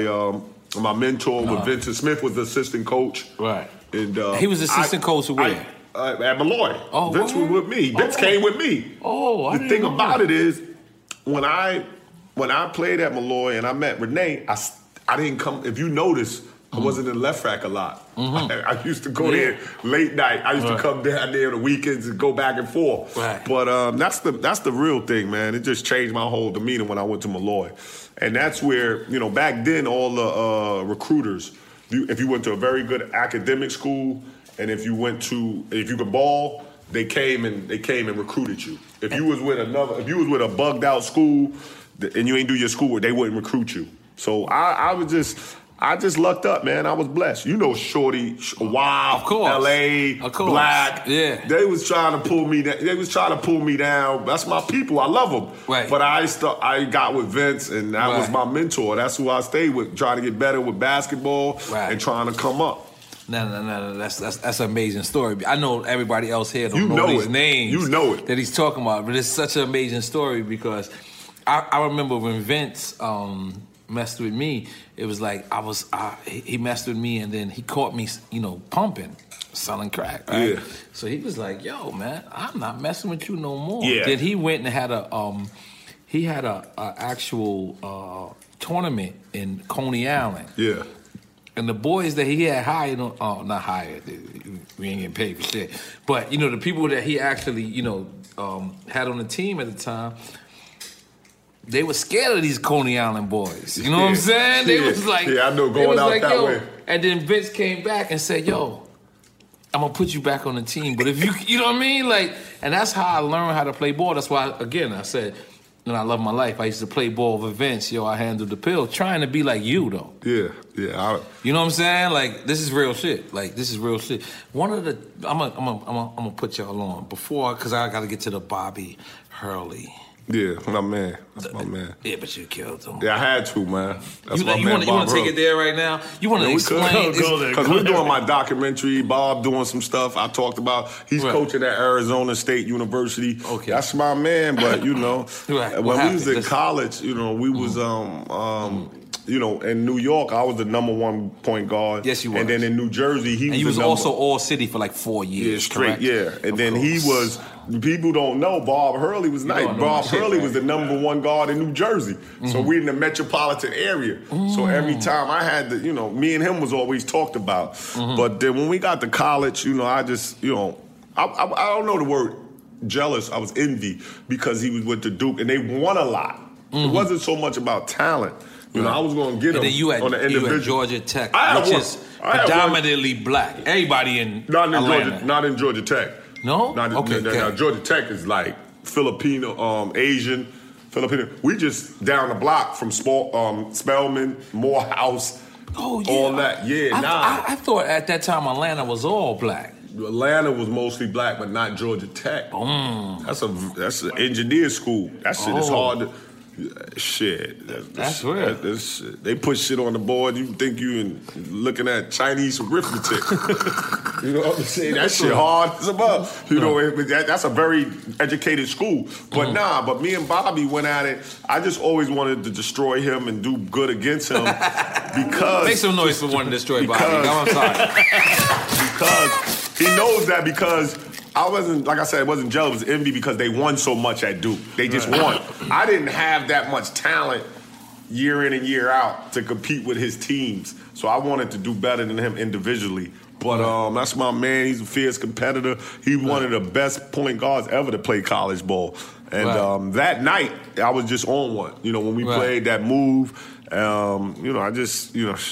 Speaker 12: mentor. With Vincent Smith was the assistant coach.
Speaker 14: Right.
Speaker 12: And
Speaker 14: he was assistant coach where?
Speaker 12: At Malloy.
Speaker 14: Oh,
Speaker 12: Vince was with me. Vince came with me.
Speaker 14: Oh,
Speaker 12: the thing about it is, when I played at Malloy and I met Renee, I didn't come. If you notice, I wasn't in Left Rack a lot. I used to go there late night. I used to come down there on the weekends and go back and forth.
Speaker 14: Right.
Speaker 12: But that's the real thing, man. It just changed my whole demeanor when I went to Malloy. And that's where, you know, back then all the recruiters, if you went to a very good academic school and if you could ball, they came and recruited you. If you was with a bugged out school and you ain't do your schoolwork, they wouldn't recruit you. So I just lucked up, man. I was blessed. You know, Shorty, Wild,
Speaker 14: of course.
Speaker 12: L.A.,
Speaker 14: of course.
Speaker 12: Black.
Speaker 14: Yeah.
Speaker 12: They was trying to pull me down. That's my people. I love them.
Speaker 14: Right.
Speaker 12: But I got with Vince, and that was my mentor. That's who I stayed with, trying to get better with basketball and trying to come up.
Speaker 14: No. That's an amazing story. I know everybody else here don't know these names.
Speaker 12: You know it.
Speaker 14: That he's talking about, but it's such an amazing story because I remember when Vince messed with me, it was like he messed with me and then he caught me, you know, pumping, selling crack, right?
Speaker 12: Yeah.
Speaker 14: So he was like, "Yo, man, I'm not messing with you no more."
Speaker 12: Yeah.
Speaker 14: Then he went and had a actual tournament in Coney Island.
Speaker 12: Yeah.
Speaker 14: And the boys that he had hired, not hired, we ain't getting paid for shit, but you know, the people that he actually, you know, had on the team at the time, they were scared of these Coney Island boys. You know what I'm saying? They was like,
Speaker 12: I know, going out that way.
Speaker 14: And then Vince came back and said, "Yo, I'm gonna put you back on the team, but if you know what I mean, like," and that's how I learned how to play ball. That's why, again, I said, and I love my life. I used to play ball with Vince. I handled the pill, trying to be like you, though.
Speaker 12: Yeah.
Speaker 14: You know what I'm saying? Like, this is real shit. One of the, I'm gonna put y'all on before, because I got to get to the Bobby Hurley.
Speaker 12: Yeah, my man. That's my man.
Speaker 14: Yeah, but you killed him.
Speaker 12: Yeah, I had to, man. That's
Speaker 14: you want to take it there right now? You want to explain?
Speaker 12: Because we're doing my documentary. Bob doing some stuff I talked about. He's coaching at Arizona State University. Okay. That's my man, but, when we was in college, we was, in New York, I was the #1 point guard.
Speaker 14: Yes, you were.
Speaker 12: And then in New Jersey, he
Speaker 14: was also All-City for like 4 years.
Speaker 12: Yeah, straight,
Speaker 14: correct?
Speaker 12: yeah. And then he was, people don't know, Bob Hurley was nice. Bob Hurley was the #1 guard in New Jersey. Mm-hmm. So we're in the metropolitan area. So every time I had to, me and him was always talked about. Mm-hmm. But then when we got to college, I just, I don't know the word jealous. I was envy because he was with the Duke and they won a lot. Mm-hmm. It wasn't so much about talent. I was going to get him on the individual.
Speaker 14: You at Georgia Tech, which is predominantly black. Everybody in Atlanta.
Speaker 12: Not in Georgia Tech.
Speaker 14: No?
Speaker 12: Now, Georgia Tech is like Filipino, Asian, Filipino. We just down the block from Spelman, Morehouse, all that. Yeah,
Speaker 14: I thought at that time Atlanta was all black.
Speaker 12: Atlanta was mostly black, but not Georgia Tech. That's an engineer school. That shit is hard to... Shit.
Speaker 14: That's real.
Speaker 12: They put shit on the board. You think you looking at Chinese arithmetic. You know what I'm saying? That shit hard as above. That's a very educated school. But but me and Bobby went at it. I just always wanted to destroy him and do good against him because...
Speaker 14: Make some noise for wanting to destroy Bobby. I'm sorry.
Speaker 12: Because he knows that because... I wasn't jealous, it was envy because they won so much at Duke. They just won. I didn't have that much talent year in and year out to compete with his teams. So I wanted to do better than him individually. But that's my man. He's a fierce competitor. He's one of the best point guards ever to play college ball. And that night, I was just on one. When we played that move, I just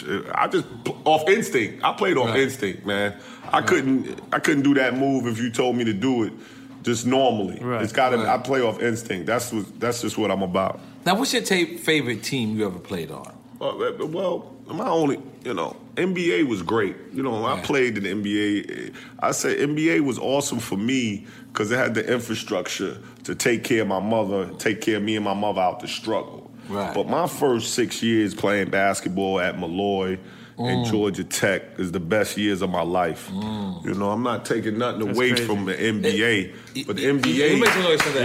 Speaker 12: off instinct. I played off instinct, man. I couldn't do that move if you told me to do it just normally. It's gotta. I play off instinct. That's just what I'm about.
Speaker 14: Now, what's your favorite team you ever played on?
Speaker 12: Well, my only, NBA was great. I played in the NBA. I say NBA was awesome for me because it had the infrastructure to take care of my mother, take care of me and my mother out the struggle.
Speaker 14: Right.
Speaker 12: But my first 6 years playing basketball at Malloy and Georgia Tech is the best years of my life. I'm not taking nothing away from the NBA, but the NBA.
Speaker 14: You make some noise for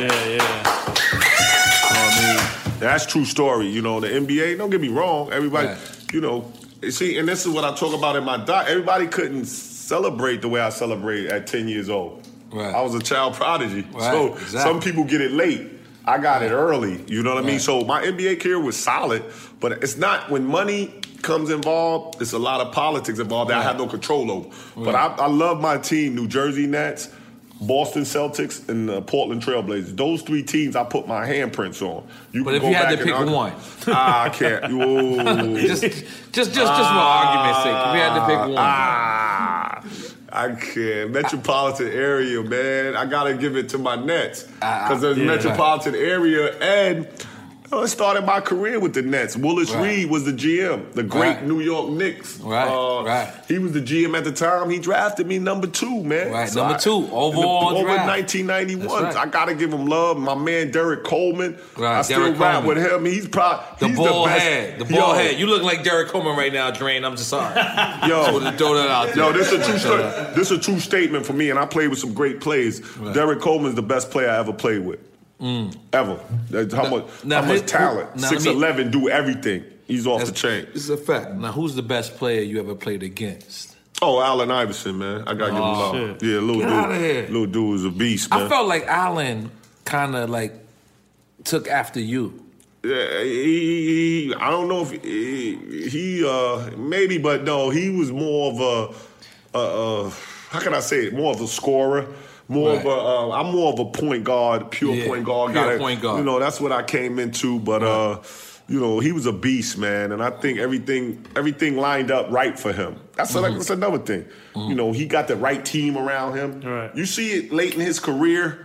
Speaker 14: that.
Speaker 12: That's true story. The NBA. Don't get me wrong. Everybody, see, and this is what I talk about in my doc. Everybody couldn't celebrate the way I celebrated at 10 years old.
Speaker 14: Right.
Speaker 12: I was a child prodigy, so some people get it late. I got it early. You know what I mean? So my NBA career was solid, but it's not when money comes involved, it's a lot of politics involved that I have no control over. But I love my team, New Jersey Nets, Boston Celtics, and the Portland Trailblazers. Those 3 teams I put my handprints on.
Speaker 14: But if you had to pick one.
Speaker 12: I can't.
Speaker 14: just for argument's sake, if you had to pick one.
Speaker 12: I can't. Metropolitan area, man. I got to give it to my Nets. Because there's metropolitan area and... I started my career with the Nets. Willis Reed was the GM, the great New York Knicks. He was the GM at the time. He drafted me #2, man.
Speaker 14: So number 2, overall
Speaker 12: over
Speaker 14: draft.
Speaker 12: 1991. I got to give him love. My man, Derek Coleman. I still rap with him. He's probably
Speaker 14: the bald head. The bald head. You look like Derek Coleman right now, Drain. I'm just sorry.
Speaker 12: Throw
Speaker 14: that out there.
Speaker 12: This is a true statement for me, and I played with some great players. Derek Coleman's the best player I ever played with. Ever. How much talent. 6'11", do everything. He's off the chain.
Speaker 14: This is a fact. Now, who's the best player you ever played against?
Speaker 12: Oh, Allen Iverson, man. I gotta give him love.
Speaker 14: Shit.
Speaker 12: Yeah, little
Speaker 14: Get
Speaker 12: dude.
Speaker 14: out of here.
Speaker 12: Little dude was a beast, man.
Speaker 14: I felt like Allen kind of took after you.
Speaker 12: Yeah, I don't know if he maybe, but no, he was more of a how can I say it? More of a scorer. I'm more of a point guard, pure point guard.
Speaker 14: Point guard.
Speaker 12: That's what I came into. But he was a beast, man. And I think everything lined up right for him. That's another thing. He got the right team around him.
Speaker 10: Right.
Speaker 12: You see it late in his career.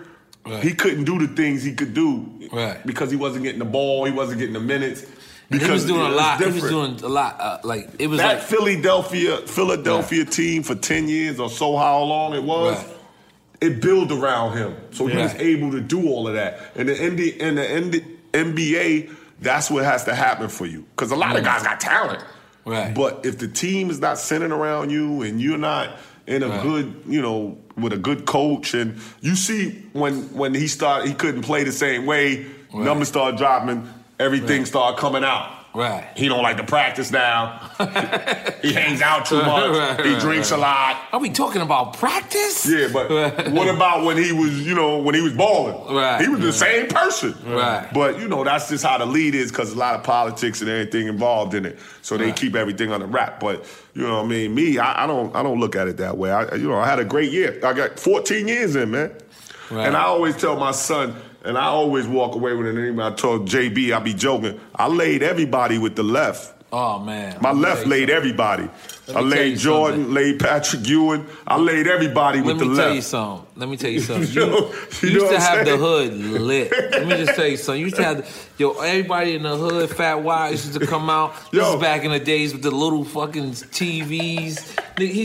Speaker 12: Right. He couldn't do the things he could do because he wasn't getting the ball, he wasn't getting the minutes.
Speaker 14: Because he was doing a lot. He was doing a lot. It was
Speaker 12: that
Speaker 14: like
Speaker 12: Philadelphia team for 10 years or so, how long it was. Right. It built around him, so he was able to do all of that. And in the NBA, that's what has to happen for you, because a lot of guys got talent.
Speaker 14: Right.
Speaker 12: But if the team is not centered around you and you're not in a good, with a good coach, and you see when he started, he couldn't play the same way. Right. Numbers started dropping, everything started coming out.
Speaker 14: Right.
Speaker 12: He don't like to practice now. He hangs out too much. He drinks a lot.
Speaker 14: Are we talking about practice?
Speaker 12: Yeah, but what about when he was balling?
Speaker 14: Right.
Speaker 12: He was the same person.
Speaker 14: Right.
Speaker 12: But that's just how the lead is, because a lot of politics and everything involved in it. So they keep everything under wrap. But me, I don't look at it that way. I had a great year. I got 14 years in, man. Right. And I always tell my son, and I always walk away with it. And I told JB, I be joking, I laid everybody with the left.
Speaker 14: Oh, man.
Speaker 12: My left laid everybody. I laid Jordan, laid Patrick Ewing. I laid everybody with the left.
Speaker 14: Let me tell you something. You used to have the hood lit. Let me just tell you something. You used to have everybody in the hood, Fat Wild used to come out. This is back in the days with the little fucking TVs.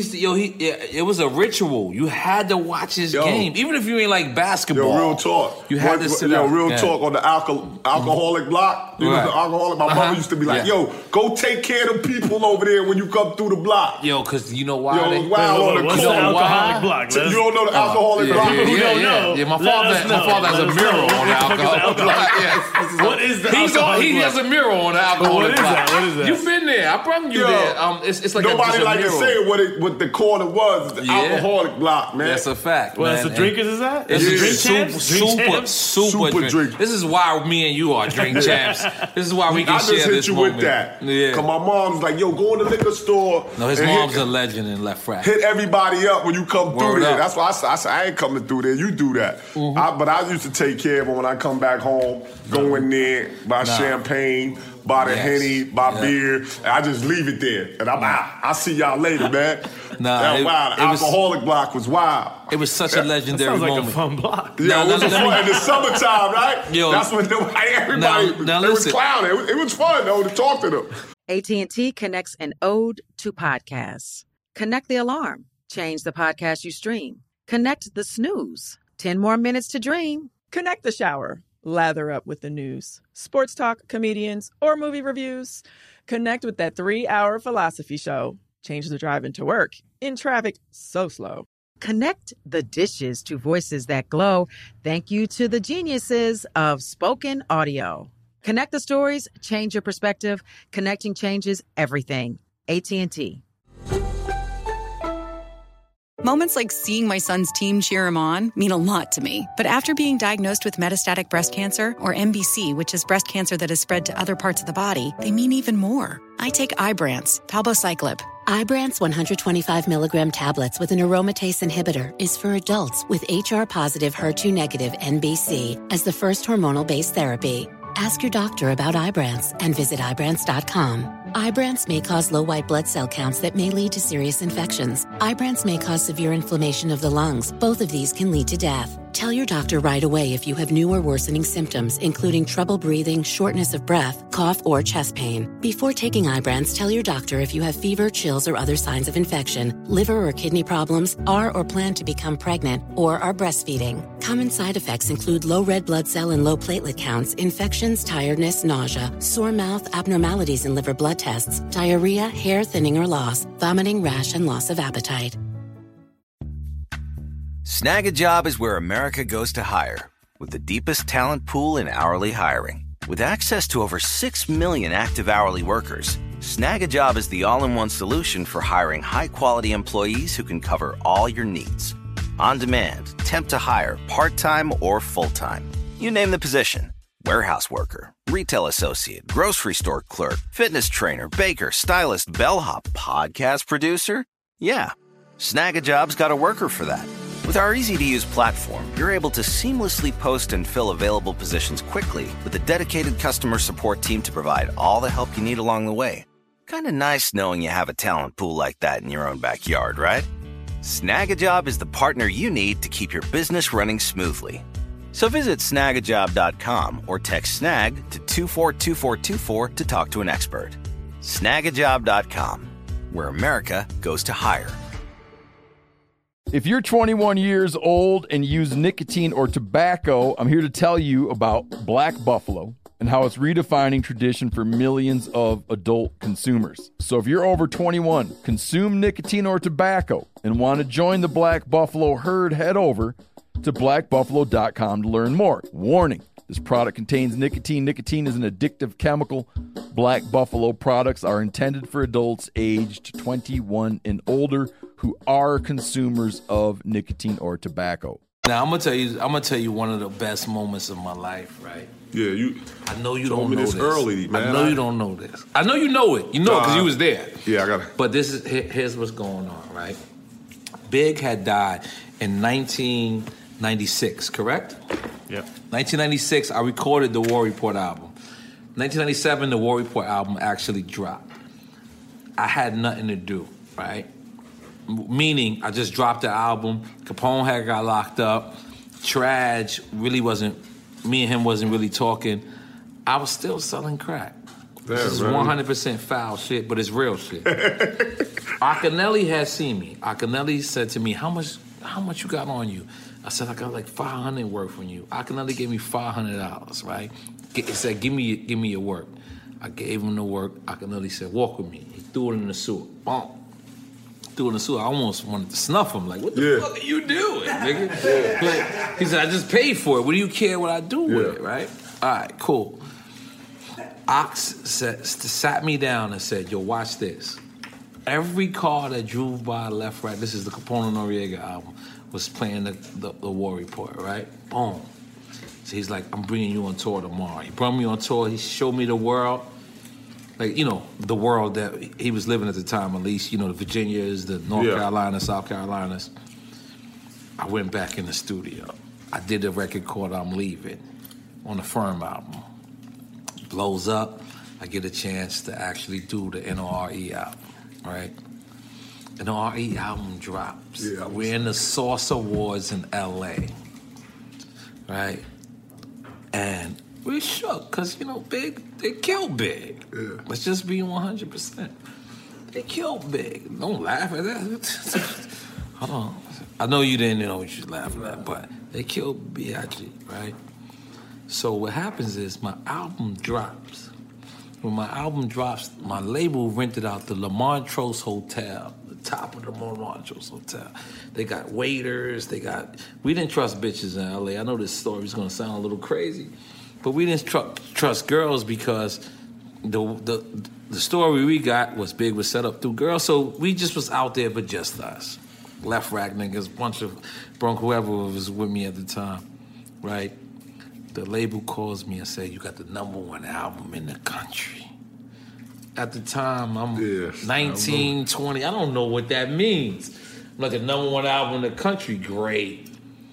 Speaker 14: It was a ritual. You had to watch his game, even if you ain't like basketball.
Speaker 12: Real talk.
Speaker 14: You had to sit out.
Speaker 12: Real talk on the alcoholic block. The alcoholic. My mother used to be like, go take care of the people over there when you come through the block.
Speaker 14: Because you know why?
Speaker 10: What's the alcoholic block?
Speaker 12: You don't know the alcoholic block?
Speaker 14: Yeah, my father has a mural on the alcoholic block.
Speaker 10: What is the alcoholic block?
Speaker 14: He has a mural on the alcoholic block.
Speaker 10: What is that?
Speaker 14: You've been there. I brought you there. It's like
Speaker 12: nobody like
Speaker 14: to
Speaker 12: say what the corner was. The alcoholic block, man.
Speaker 14: That's a fact.
Speaker 10: Well,
Speaker 14: man.
Speaker 10: It's the drinkers, is that?
Speaker 14: It's super drink. This is why me and you are drink champs. This is why we can share this moment.
Speaker 12: With that. Yeah. Cause my mom's like, go in the liquor store.
Speaker 14: No, his mom's a legend in Left Frack.
Speaker 12: Hit everybody up when you come through there. That's why I said I ain't coming through there. You do that. But I used to take care of him when I come back home. Go in there, buy champagne, buy the Henny, buy beer. And I just leave it there. And I'm out. I'll see y'all later, man.
Speaker 14: The
Speaker 12: alcoholic block was wild.
Speaker 14: It was such a legendary moment.
Speaker 10: Sounds like a fun block.
Speaker 12: Yeah, it was fun in the summertime, right? That's when everybody was clowning. It was fun, though, to talk to them.
Speaker 18: AT&T connects an ode to podcasts. Connect the alarm. Change the podcast you stream. Connect the snooze. 10 more minutes to dream.
Speaker 19: Connect the shower. Lather up with the news. Sports talk, comedians, or movie reviews. Connect with that 3-hour philosophy show. Change the drive into work in traffic so slow.
Speaker 18: Connect the dishes to voices that glow. Thank you to the geniuses of spoken audio. Connect the stories, change your perspective. Connecting changes everything. AT&T.
Speaker 2: Moments like seeing my son's team cheer him on mean a lot to me. But after being diagnosed with metastatic breast cancer, or MBC, which is breast cancer that has spread to other parts of the body, they mean even more. I take Ibrance, palbociclib.
Speaker 3: Ibrance 125 milligram tablets with an aromatase inhibitor is for adults with HR-positive, HER2-negative NBC as the first hormonal-based therapy. Ask your doctor about Ibrance and visit Ibrance.com. Ibrance may cause low white blood cell counts that may lead to serious infections. Ibrance may cause severe inflammation of the lungs. Both of these can lead to death. Tell your doctor right away if you have new or worsening symptoms, including trouble breathing, shortness of breath, cough, or chest pain. Before taking Ibrance, tell your doctor if you have fever, chills, or other signs of infection, liver or kidney problems, are or plan to become pregnant, or are breastfeeding. Common side effects include low red blood cell and low platelet counts, infections, tiredness, nausea, sore mouth, abnormalities in liver blood tests, diarrhea, hair thinning or loss, vomiting, rash, and loss of appetite.
Speaker 17: Snag a Job is where America goes to hire, with the deepest talent pool in hourly hiring. With access to over 6 million active hourly workers, Snag a Job is the all-in-one solution for hiring high-quality employees who can cover all your needs. On demand, temp to hire, part-time or full-time. You name the position. Warehouse worker, retail associate, grocery store clerk, fitness trainer, baker, stylist, bellhop, podcast producer. Yeah, Snag a Job's got a worker for that. With our easy-to-use platform, you're able to seamlessly post and fill available positions quickly with a dedicated customer support team to provide all the help you need along the way. Kind of nice knowing you have a talent pool like that in your own backyard, right? Snag a Job is the partner you need to keep your business running smoothly. So visit Snagajob.com or text snag to 242424 to talk to an expert. Snagajob.com, where America goes to hire.
Speaker 20: If you're 21 years old and use nicotine or tobacco, I'm here to tell you about Black Buffalo and how it's redefining tradition for millions of adult consumers. So if you're over 21, consume nicotine or tobacco, and want to join the Black Buffalo herd, head over to blackbuffalo.com to learn more. Warning, this product contains nicotine. Nicotine is an addictive chemical. Black Buffalo products are intended for adults aged 21 and older who are consumers of nicotine or tobacco.
Speaker 14: Now I'm gonna tell you one of the best moments of my life, right?
Speaker 12: Yeah,
Speaker 14: I know you don't know this
Speaker 12: early, man.
Speaker 14: I know you don't know this. I know you know it. You know it because you was there.
Speaker 12: Yeah, I got it.
Speaker 14: But here's what's going on, right? Big had died in 1996, correct?
Speaker 15: Yep.
Speaker 14: 1996, I recorded the War Report album. 1997, the War Report album actually dropped. I had nothing to do, right? Meaning, I just dropped the album. Capone had got locked up. Traj really wasn't, me and him wasn't really talking. I was still selling crack. This is 100% foul shit, but it's real shit. Akinelli had seen me. Akinelli said to me, how much you got on you? I said, I got like 500 work from you. Akinelli gave me $500, right? He said, give me your work. I gave him the work. Akinelli said, walk with me. He threw it in the sewer. Boom. Threw it in the sewer. I almost wanted to snuff him. Like, what the fuck are you doing, nigga? Like, he said, I just paid for it. What do you care what I do with it, right? All right, cool. Ox sat me down and said, yo, watch this. Every car that drove by left, right, this is the Capone and Noriega album, was playing the War Report, right? Boom. So he's like, I'm bringing you on tour tomorrow. He brought me on tour. He showed me the world. Like, you know, the world that he was living at the time, at least, you know, the Virginias, the North Carolinas, South Carolinas. I went back in the studio. I did a record called I'm Leaving on the Firm album. Blows up. I get a chance to actually do the NORE album, right? The NORE album drops. Yeah, we're in the Source Awards in L.A., right? And we're shook because, you know, Big, they killed Big. Yeah. Let's just be 100%. They killed Big. Don't laugh at that. Hold on. I know you didn't know what you was laughing at, but they killed B.I.G., right? So what happens is my album drops. When my album drops, my label rented out the Le Montrose Hotel, the top of the Le Montrose Hotel. They got waiters, we didn't trust bitches in LA. I know this story is gonna sound a little crazy, but we didn't trust girls because the story we got was Big was set up through girls, so we just was out there but just us. Left rack niggas, bunch of whoever was with me at the time, right? The label calls me and say, you got the #1 album in the country. At the time, I'm 19, 20. I don't know what that means. Like a #1 album in the country, great.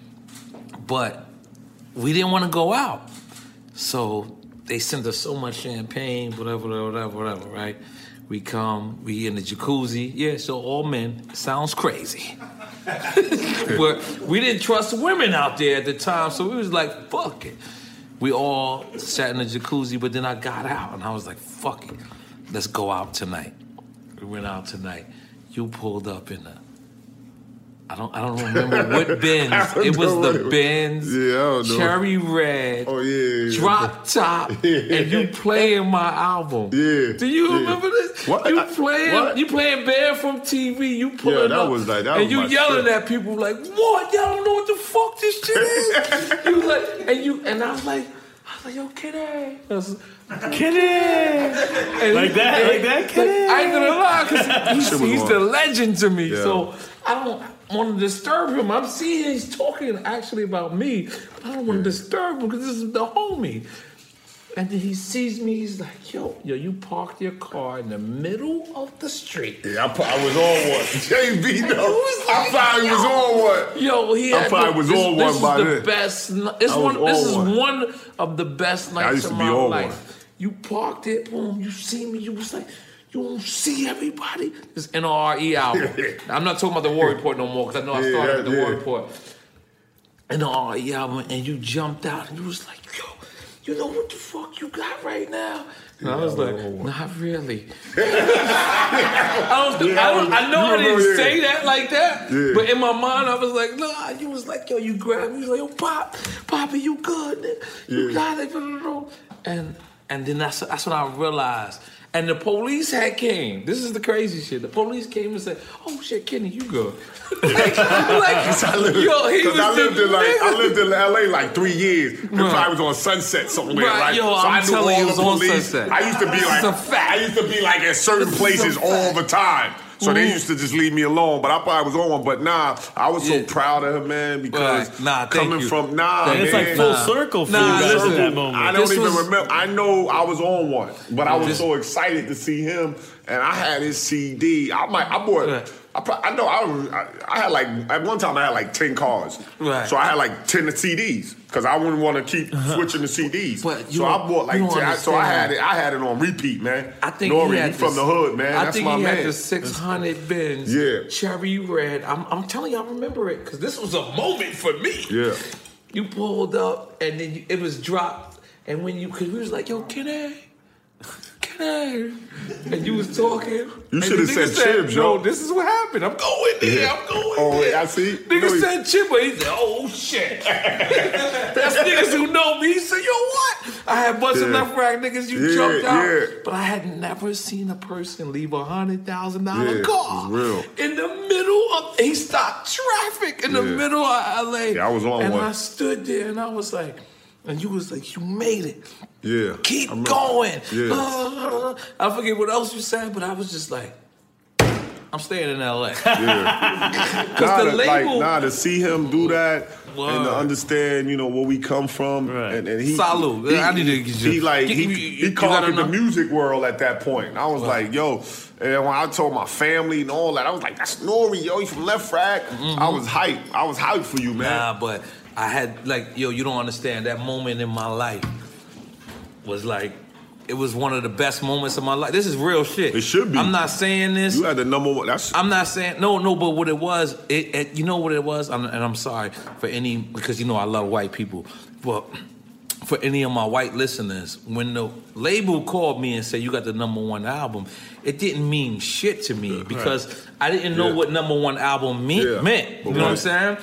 Speaker 14: But we didn't want to go out. So they sent us so much champagne, whatever, right? We come, we in the jacuzzi. Yeah, so all men. Sounds crazy. But we didn't trust women out there at the time, so we was like, fuck it. We all sat in the jacuzzi, but then I got out, and I was like, fuck it. Let's go out tonight. We went out tonight. You pulled up in the... I don't remember what Benz. It was the Benz, Cherry Red, drop top, and you playing my album. Yeah. Do you remember this? What? You playing Bear from TV. You pulling up, and you yelling at people like, "What? Y'all don't know what the fuck this shit is." You like, and I was like, "Yo, Kitty." Kitty. Like that, Kitty. I ain't gonna lie, because he's the legend to me. Yeah. So I don't want to disturb him. I'm seeing he's talking actually about me, but I don't want to disturb him because this is the homie. And then he sees me, he's like, yo, you parked your car in the middle of the street.
Speaker 12: Yeah, I was on one. JB, no. I probably was on one.
Speaker 14: Yo,
Speaker 12: I probably was on one by then.
Speaker 14: This is one of the best nights of my life. You parked it, boom, you see me, you was like, you don't see everybody? This NORE album. I'm not talking about the War Report no more, because I know I started with the War Report. in the R.E. album, and you jumped out, and you was like, yo, you know what the fuck you got right now? And I was like, not really. I know I didn't say that like that, but in my mind, I was like, nah, you was like, yo, you grabbed me. You was like, yo, Poppy, you good? You got it. And then that's when I realized. And the police had came. This is the crazy shit. The police came and said, "Oh shit, Kenny, you good?"
Speaker 12: I lived in LA like 3 years. It probably was on Sunset somewhere, right?
Speaker 14: Yo,
Speaker 12: so
Speaker 14: I'm telling you, it was on Sunset.
Speaker 12: I used to be like at certain places all the time. So they used to just leave me alone, but I probably was on. But I was so proud of him, man, because coming from
Speaker 10: it's like full circle for you guys at that moment.
Speaker 12: I don't even remember. I know I was on one, but I was so excited to see him, and I had his CD. I had like, at one time I had like 10 cars. Right. So I had like 10 CDs because I wouldn't want to keep switching the CDs. So I bought like 10. So I had it on repeat, man.
Speaker 14: I think
Speaker 12: Nori, from the hood, man.
Speaker 14: I think he had the 600 Benz Cherry Red. I'm telling you, I remember it because this was a moment for me.
Speaker 12: Yeah.
Speaker 14: You pulled up and then it was dropped. And when we was like, yo, Kenny. And you was talking.
Speaker 12: You should have said Chib, yo.
Speaker 14: This is what happened. I'm going there.
Speaker 12: I see.
Speaker 14: Nigga said Chib, but he said, oh shit. That's niggas who know me. He said, yo, what? I had a bunch of left rack niggas you jumped out. But I had never seen a person leave $100,000 car in the middle of. He stopped traffic in the middle of LA.
Speaker 12: Yeah, I was on one.
Speaker 14: And I stood there and I was like, and you was like, you made it.
Speaker 12: Yeah.
Speaker 14: Keep going.
Speaker 12: Yeah.
Speaker 14: I forget what else you said, but I was just like, I'm staying in LA.
Speaker 12: Because the label. To see him do that and to understand, where we come from. Right. And he.
Speaker 14: Salute. I need to get you.
Speaker 12: He conquered the music world at that point. And I was like, yo. And when I told my family and all that, I was like, that's Nori, yo. He's from Left Rack. Mm-hmm. I was hyped. I was hyped for you, man.
Speaker 14: Nah, but I had, you don't understand. That moment in my life was it was one of the best moments of my life. This is real shit.
Speaker 12: It should be.
Speaker 14: I'm not saying this.
Speaker 12: You had the number one.
Speaker 14: I'm not saying, no, but what it was, you know what it was? And I'm sorry for any, because I love white people. But for any of my white listeners, when the label called me and said, you got the number one album, it didn't mean shit to me because I didn't know what number one album meant. You know what I'm saying?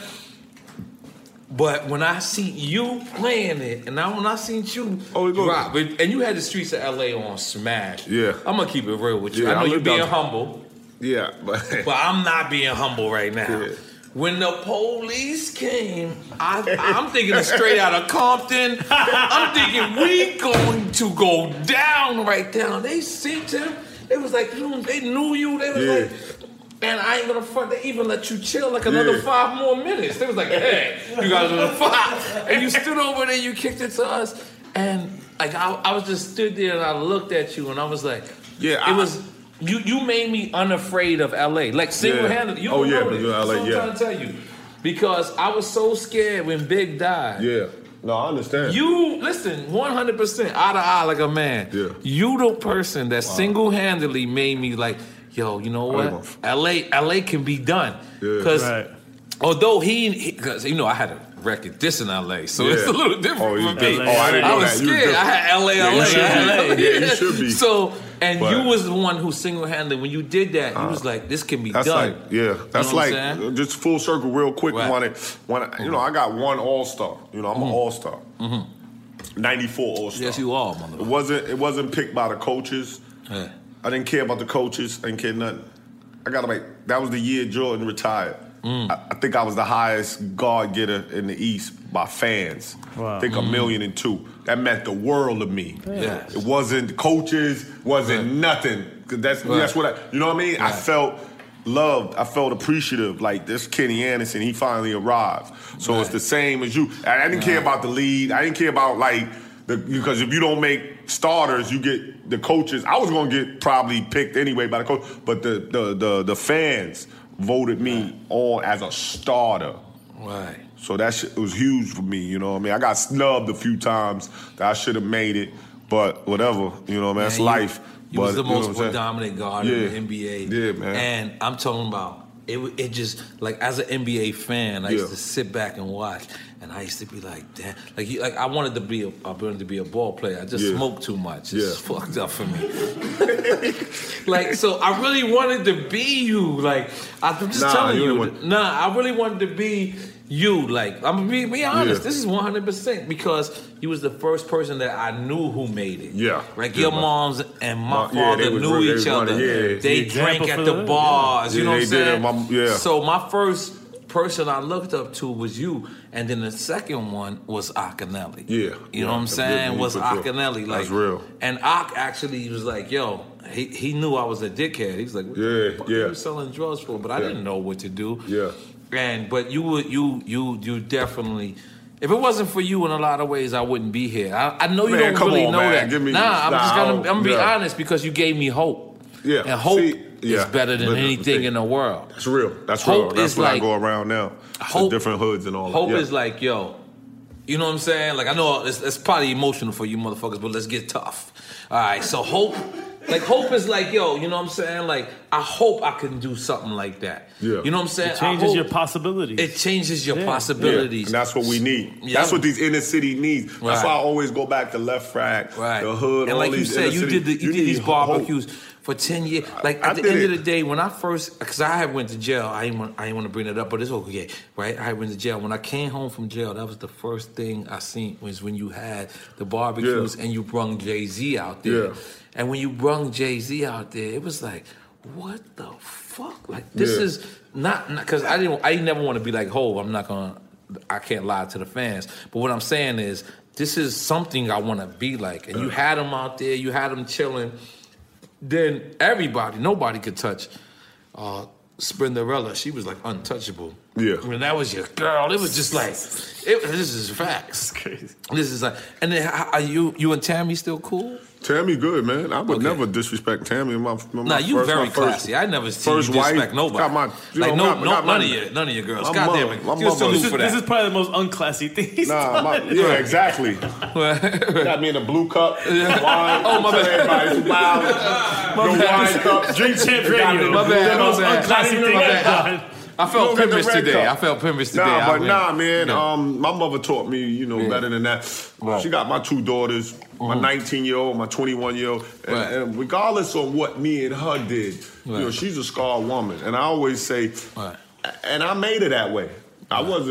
Speaker 14: But when I see you playing it, and when I seen you drop it, and you had the streets of LA on smash.
Speaker 12: Yeah.
Speaker 14: I'm gonna keep it real with you.
Speaker 12: Yeah,
Speaker 14: I know you're being humble.
Speaker 12: Yeah, but
Speaker 14: I'm not being humble right now. Yeah. When the police came, I'm thinking straight out of Compton. I'm thinking we going to go down right down. They seen him. They was like, they knew you. They was like. And I ain't gonna front. They even let you chill another 5 more minutes. They was like, "Hey, you guys are 5," and you stood over there. You kicked it to us, and I was just stood there and I looked at you and I was like, it was you. You made me unafraid of LA, single-handedly. You don't know this.
Speaker 12: LA,
Speaker 14: I'm trying to tell you because I was so scared when Big died.
Speaker 12: Yeah. No, I understand.
Speaker 14: You, listen, 100% eye to eye like a man. Yeah. You the person that single-handedly made me yo, you know what? LA can be done. Because although because I had a record this in LA, so it's a little different for me.
Speaker 12: I didn't know
Speaker 14: I was scared. I had LA.
Speaker 12: Yeah, you should be.
Speaker 14: So, you was the one who single-handedly, when you did that, you was like, this can be done.
Speaker 12: That's just full circle real quick. When I got one All-Star. I'm an All-Star. 94 All-Star.
Speaker 14: Yes, you are, motherfucker.
Speaker 12: It wasn't picked by the coaches. Yeah. I didn't care about the coaches. I didn't care nothing. That was the year Jordan retired. I think I was the highest guard getter in the East by fans. Wow. I think 1.2 million. That meant the world to me.
Speaker 14: Yeah.
Speaker 12: It wasn't coaches, wasn't nothing. That's what you know what I mean? Right. I felt loved. I felt appreciative. This Kenny Anderson, he finally arrived. So it's the same as you. I didn't care about the lead. I didn't care about because if you don't make starters, you get the coaches. I was gonna get probably picked anyway by the coach, but the fans voted me on as a starter.
Speaker 14: Right.
Speaker 12: So that shit was huge for me. You know what I mean? I got snubbed a few times that I should have made it, but whatever. You know what I mean? That's life.
Speaker 14: You was the most dominant guard in the NBA.
Speaker 12: Yeah, man.
Speaker 14: And I'm talking about it just as an NBA fan, I used to sit back and watch. And I used to be like, damn, like I wanted to be a ball player. I just smoked too much. It's fucked up for me. Like, so I really wanted to be you. Like, I'm just telling you. I really wanted to be you. Like, I'm gonna be honest. This is 100% because you was the first person that I knew who made it. Yeah. Like your moms and my father knew each other. They drank at the bars. You know what I'm saying? So my first person I looked up to was you, and then the second one was Akinelli. You know what I'm saying? Was Akinelli. Like, that's real. And Ak actually was like, yo, he knew I was a dickhead. He was like, what the fuck are you selling drugs for? But I didn't know what to do. But you definitely. If it wasn't for you in a lot of ways, I wouldn't be here. I know you don't really know that. I'm gonna be honest because you gave me hope. And hope is better than anything in the world.
Speaker 12: That's real. That's real. That's what I go around now. Hope, different hoods and all that.
Speaker 14: Hope is like, yo, you know what I'm saying? Like, I know it's probably emotional for you motherfuckers, but let's get tough. All right, so hope is like, yo, you know what I'm saying? Like, I hope I can do something like that. You know what I'm saying?
Speaker 10: It changes your possibilities.
Speaker 14: It changes your possibilities.
Speaker 12: And that's what we need. That's what these inner city needs. That's why I always go back to Left Frack, the hood,
Speaker 14: and
Speaker 12: all
Speaker 14: like
Speaker 12: these
Speaker 14: you said, you did these barbecues for 10 years. Like, at the end of the day, when I first, because I went to jail, I didn't want to bring it up, but it's okay, right? I went to jail. When I came home from jail, that was the first thing I seen was when you had the barbecues and you brung Jay-Z out there. And when you brung Jay-Z out there, it was like, what the fuck? Like, this is not, because I never want to be like, I can't lie to the fans. But what I'm saying is, this is something I want to be like. And you had them out there, you had them chilling. Then nobody could touch Sprinderella. She was like untouchable. When that was your girl, it was just like, this is facts. Crazy. This is like, and then are you and Tammy still cool?
Speaker 12: Tammy good, man. I would never disrespect Tammy.
Speaker 14: You very classy. I never see you disrespect nobody. None of your girls. God damn it.
Speaker 10: This is probably the most unclassy thing.
Speaker 12: Exactly. Got me in a blue cup. Wine.
Speaker 14: Oh, my bad.
Speaker 12: Everybody's loud. No wine cup.
Speaker 10: Drink Champs Radio.
Speaker 14: My bad. The most unclassy thing ever. I felt pimpish today.
Speaker 12: Man. My mother taught me, better than that. She got my two daughters, my 19-year-old, my 21-year-old. And regardless of what me and her did, she's a scarred woman. And I always say, and I made it that way. I was,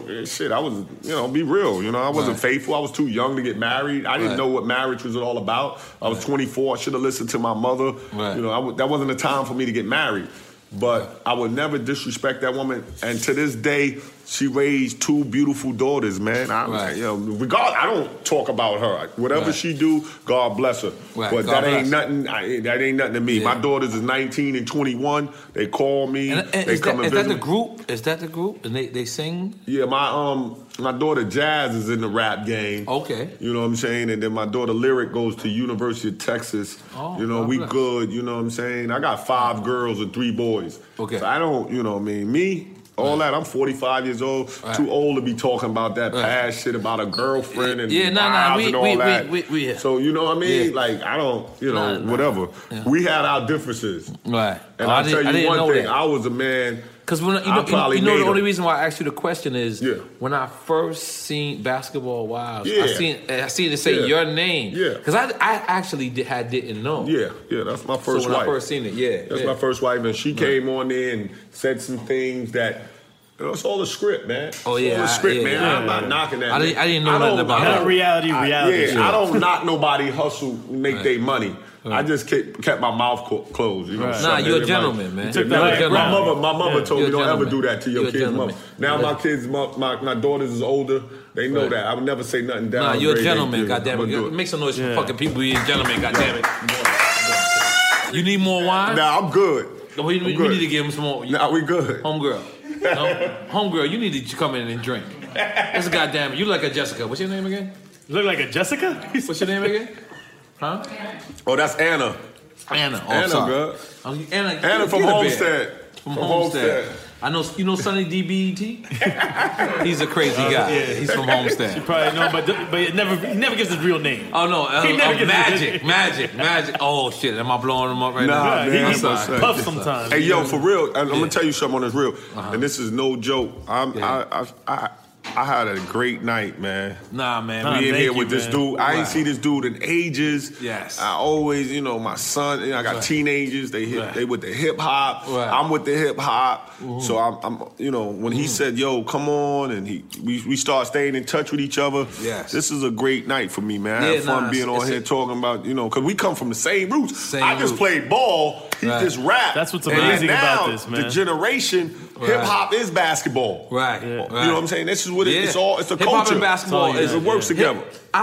Speaker 12: be real. I wasn't faithful. I was too young to get married. I didn't know what marriage was all about. I was 24. I should have listened to my mother. That wasn't the time for me to get married. But I would never disrespect that woman. And to this day, she raised two beautiful daughters, man. I don't talk about her. Whatever she do, God bless her. But that ain't nothing to me. My daughters is 19 and 21. They call me. They come and visit.
Speaker 14: Is that the group? And they sing?
Speaker 12: Yeah, my daughter Jazz is in the rap game.
Speaker 14: Okay.
Speaker 12: You know what I'm saying? And then my daughter Lyric goes to University of Texas. We good, you know what I'm saying? I got 5 girls and 3 boys.
Speaker 14: Okay.
Speaker 12: So I don't, me, all that. I'm 45 years old, too old to be talking about that past shit about a girlfriend and and all that. So, you know what I mean? Yeah. Like, I don't, whatever. Yeah. We had our differences.
Speaker 14: Right.
Speaker 12: And I'll tell you one thing. I was a man...
Speaker 14: Because the only reason why I asked you the question is when I first seen Basketball Wives, I seen it say your name. Yeah. Because I actually didn't know.
Speaker 12: Yeah, that's my first wife.
Speaker 14: So when I first seen it,
Speaker 12: That's my first wife, and she came on there and said some things that... It's all a script, man.
Speaker 14: Oh, yeah.
Speaker 12: It's all a script, man. I'm not knocking that.
Speaker 14: I didn't know nothing about that.
Speaker 10: Reality.
Speaker 12: Yeah, I don't knock nobody hustle, make their money. I just kept my mouth closed.
Speaker 14: You're a gentleman, man.
Speaker 12: My mother told me don't ever do that to your kids' mother. Now my kids, my daughters is older. They know that. I would never say nothing down.
Speaker 14: Nah, you're a gentleman, goddammit. Make some noise for fucking people. You're a gentleman, goddammit. You need more wine?
Speaker 12: Nah, I'm good.
Speaker 14: We need to give him some more.
Speaker 12: Nah, we good.
Speaker 14: Homegirl. Homegirl, you need to come in and drink. That's a goddamn. You like a Jessica. What's your name again?
Speaker 10: You look like a Jessica?
Speaker 14: What's your name again? Huh?
Speaker 12: Oh, that's Anna.
Speaker 14: Anna. Oh,
Speaker 12: Anna,
Speaker 14: sorry.
Speaker 12: girl.
Speaker 14: Anna
Speaker 12: from Homestead.
Speaker 14: From Homestead. I know. You know Sonny DBET? He's a crazy guy. Yeah. He's from Homestead.
Speaker 10: You probably know, but he never gives his real name.
Speaker 14: Oh no, Magic. Oh shit, am I blowing him up right now?
Speaker 10: He puff sometimes.
Speaker 12: Hey yo, for real, I'm gonna tell you something on this real, and this is no joke. I had a great night, man.
Speaker 14: Nah, man.
Speaker 12: We in here with this dude. I ain't see this dude in ages.
Speaker 14: Yes.
Speaker 12: I always, my son, I got teenagers. They with the hip hop.
Speaker 14: Right.
Speaker 12: I'm with the hip hop. So I'm when he said, "Yo, come on," and we start staying in touch with each other.
Speaker 14: Yes.
Speaker 12: This is a great night for me, man. I had fun being on here talking about, because we come from the same roots. I just played ball. He just rapped.
Speaker 10: That's what's amazing about this, man.
Speaker 12: The generation, hip hop is basketball.
Speaker 14: Right.
Speaker 12: You know what I'm saying? This is what it's all. It's a
Speaker 14: hip-hop
Speaker 12: culture.
Speaker 14: and basketball
Speaker 12: it works together.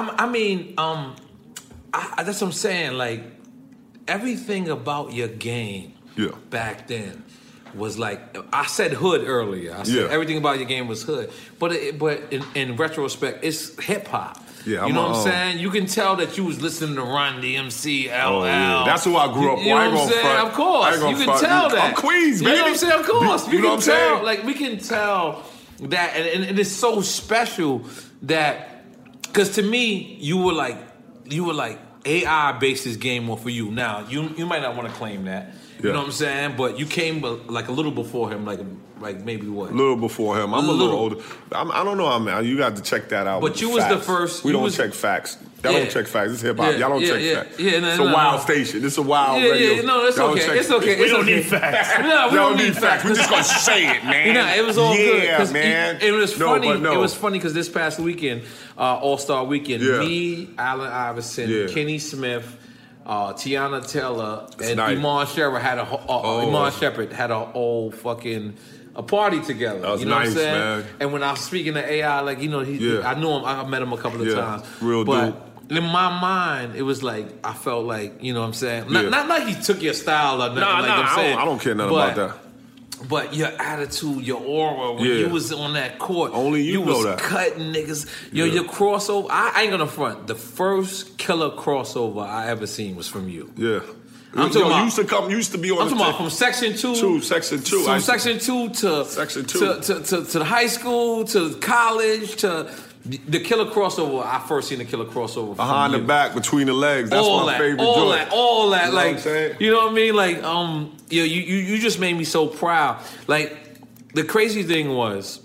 Speaker 14: That's what I'm saying. Like, everything about your game back then was like, I said hood earlier. I said everything about your game was hood. But in retrospect, it's hip hop.
Speaker 12: Yeah,
Speaker 14: you know what I'm saying? You can tell that you was listening to Run DMC, LL.
Speaker 12: Oh, yeah. That's who I grew up with.
Speaker 14: You know what I'm saying? Of course. You can tell that.
Speaker 12: I'm Queens, baby.
Speaker 14: You know what I'm saying? Of course.
Speaker 12: You know what I'm saying?
Speaker 14: Like, we can tell that, and it's so special that, because to me, you were like AI based this game off of you. Now, you might not want to claim that. You know what I'm saying? But you came like a little before him, like maybe what?
Speaker 12: A little before him. I'm a little older. I don't know. You got to check that out.
Speaker 14: But you was the first.
Speaker 12: We don't check facts. Y'all don't check facts. It's hip hop. Y'all don't check facts. It's a wild station. It's a wild radio.
Speaker 14: Yeah, no, it's okay. It's okay.
Speaker 10: We don't need facts.
Speaker 14: No, we don't need facts.
Speaker 12: We're just gonna say it, man.
Speaker 14: It was all good.
Speaker 12: Yeah, man.
Speaker 14: It was funny. It was funny because this past weekend, All-Star Weekend, me, Allen Iverson, Kenny Smith, Tiana Taylor, and Iman Shepherd had a whole fucking a party together.
Speaker 12: That was
Speaker 14: you know
Speaker 12: nice,
Speaker 14: what I'm saying?
Speaker 12: Man.
Speaker 14: And when I was speaking to AI, like, I knew him. I met him a couple of times.
Speaker 12: Real
Speaker 14: but
Speaker 12: dude.
Speaker 14: in my mind, it was like, I felt like, you know what I'm saying? Not like he took your style or nothing. I'm saying.
Speaker 12: I don't care nothing about that.
Speaker 14: But your attitude, your aura, when you was on that court,
Speaker 12: only you know
Speaker 14: was
Speaker 12: that.
Speaker 14: Cutting niggas. Your crossover, I ain't gonna front. The first killer crossover I ever seen was from you.
Speaker 12: Yeah.
Speaker 14: I'm talking about,
Speaker 12: used to be on.
Speaker 14: I'm talking about from Section 2.
Speaker 12: Section 2.
Speaker 14: From Section 2 to
Speaker 12: Section 2
Speaker 14: to the high school to college to the killer crossover. I first seen the killer crossover
Speaker 12: behind the back, between the legs. That's my favorite joint.
Speaker 14: All that.
Speaker 12: You know
Speaker 14: like,
Speaker 12: what I'm saying?
Speaker 14: you know what I mean? Like, you just made me so proud. Like, the crazy thing was,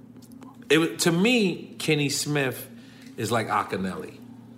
Speaker 14: to me, Kenny Smith is like Akinelli.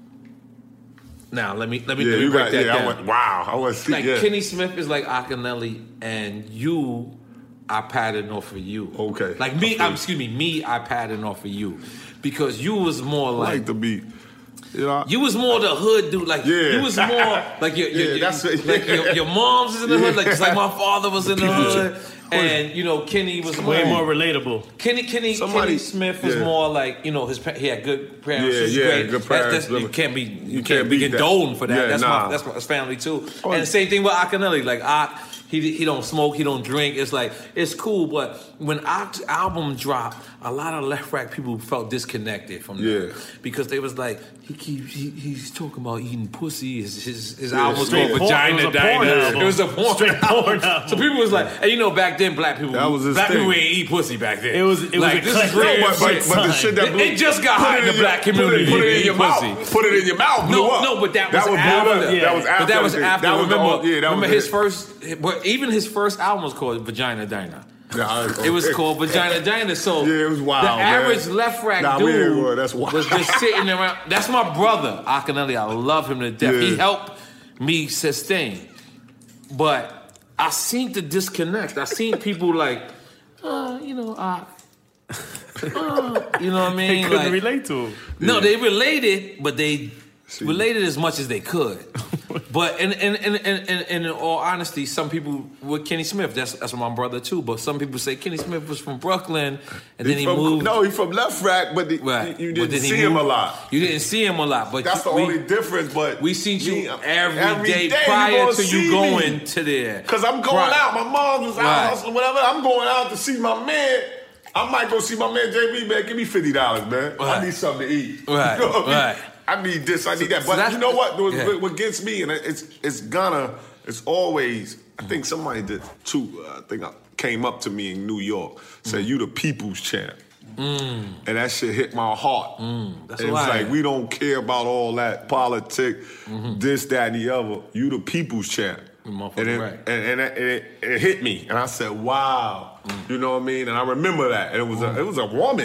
Speaker 14: Now let me break that down.
Speaker 12: I went, wow. I was
Speaker 14: like Kenny Smith is like Akinelli, and you, I patterned off of you.
Speaker 12: Okay.
Speaker 14: Like me, I patterned off of you, because you was more like
Speaker 12: the beat.
Speaker 14: You was more the hood dude. Like you was more like your mom's is in the hood. Like, it's like my father was in the hood. And Kenny was
Speaker 10: way more relatable.
Speaker 14: Kenny Smith was more like, he had good parents.
Speaker 12: Good parents.
Speaker 14: You can't be condoned for that. That's my family too. And the same thing with Akinelli. Like he don't smoke, he don't drink. It's like, it's cool. But when Oc's album dropped, a lot of Left Rack people felt disconnected from that, because they was like, he's talking about eating pussy. His album was called Vagina Diner. It was a porn album. So people was like, and back then black people ain't eat pussy back then.
Speaker 10: It was like,
Speaker 14: this is real.
Speaker 12: But the shit that blew,
Speaker 14: it just got hot in the black community.
Speaker 12: Put it in your mouth. Put it in your mouth.
Speaker 14: No, but that was after. That was after. Remember his first. Even his first album was called Vagina Diner. It was called Vagina Diner. So
Speaker 12: it was wild.
Speaker 14: The average Left Rack dude
Speaker 12: was
Speaker 14: just sitting around. That's my brother, Akinelli. I love him to death. He helped me sustain. But I seen the disconnect. I seen people like, you know what I mean?
Speaker 10: They couldn't relate to him.
Speaker 14: No, they related, but they related as much as they could. But in all honesty, some people with Kenny Smith, that's my brother too. But some people say Kenny Smith was from Brooklyn, and then he moved.
Speaker 12: No, he's from Left Rack, but you didn't see him a lot.
Speaker 14: You didn't see him a lot, but
Speaker 12: that's the only difference. But
Speaker 14: we seen you every day prior to you going to there.
Speaker 12: Because I'm going out. My mom was out hustling, whatever. I'm going out to see my man. I might go see my man JB, man. Give me $50, man. I need something to eat.
Speaker 14: Right,
Speaker 12: you know what I mean? I need this, I need that. But you know what? What gets me, and it's always, I think somebody did too, came up to me in New York, said, you the people's champ. And that shit hit my heart.
Speaker 14: That's
Speaker 12: it's like, we don't care about all that politics, this, that, and the other. You the people's champ. And it hit me. And I said, wow. You know what I mean? And I remember that. And it was a woman.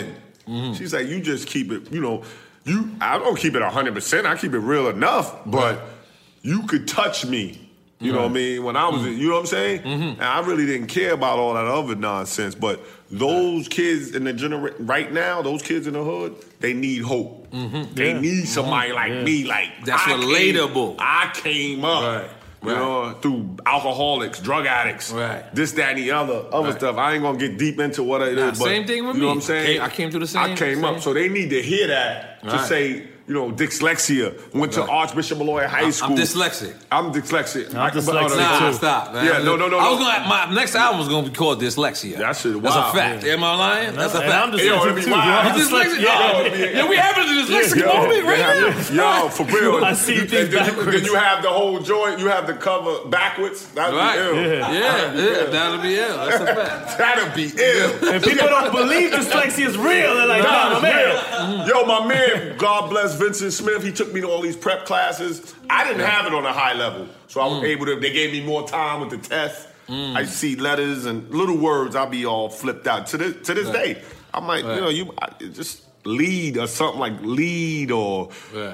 Speaker 12: She's like, you just keep it, I don't keep it 100%. I keep it real enough, but you could touch me. You know what I mean? When I was, you know what I'm saying? And I really didn't care about all that other nonsense. But those kids in the right now, those kids in the hood, they need hope. They need somebody like me. Like
Speaker 14: that's relatable.
Speaker 12: I came up, through alcoholics, drug addicts, this, that, and the other stuff. I ain't gonna get deep into what it is. But
Speaker 14: same thing with me.
Speaker 12: You know what I'm saying?
Speaker 14: I came through the same.
Speaker 12: I came up, so they need to hear that to say. Dyslexia. Went to Archbishop Malloy High School.
Speaker 14: I'm dyslexic.
Speaker 12: I'm dyslexic.
Speaker 10: I'm dyslexic.
Speaker 14: Stop, man.
Speaker 12: Yeah, no.
Speaker 14: My next album was gonna be called Dyslexia.
Speaker 12: That shit.
Speaker 14: That's a fact. Am I lying? That's a fact.
Speaker 10: I'm dyslexic too.
Speaker 14: I'm dyslexic. Yeah, we having a dyslexic moment right now.
Speaker 12: Yo, for real.
Speaker 10: I see things backwards.
Speaker 12: Then you have the whole joint. You have the cover backwards. That'd be ill.
Speaker 14: Yeah, that'll be ill. That's a fact.
Speaker 12: That'll be ill.
Speaker 10: And people don't believe dyslexia is real. They're like, nah, man.
Speaker 12: Yo, my man, God bless Vincent Smith. He took me to all these prep classes. I didn't have it on a high level, so I was able to. They gave me more time with the tests. I see letters and little words. I'll be all flipped out. To this day, I might, just lead or something like lead or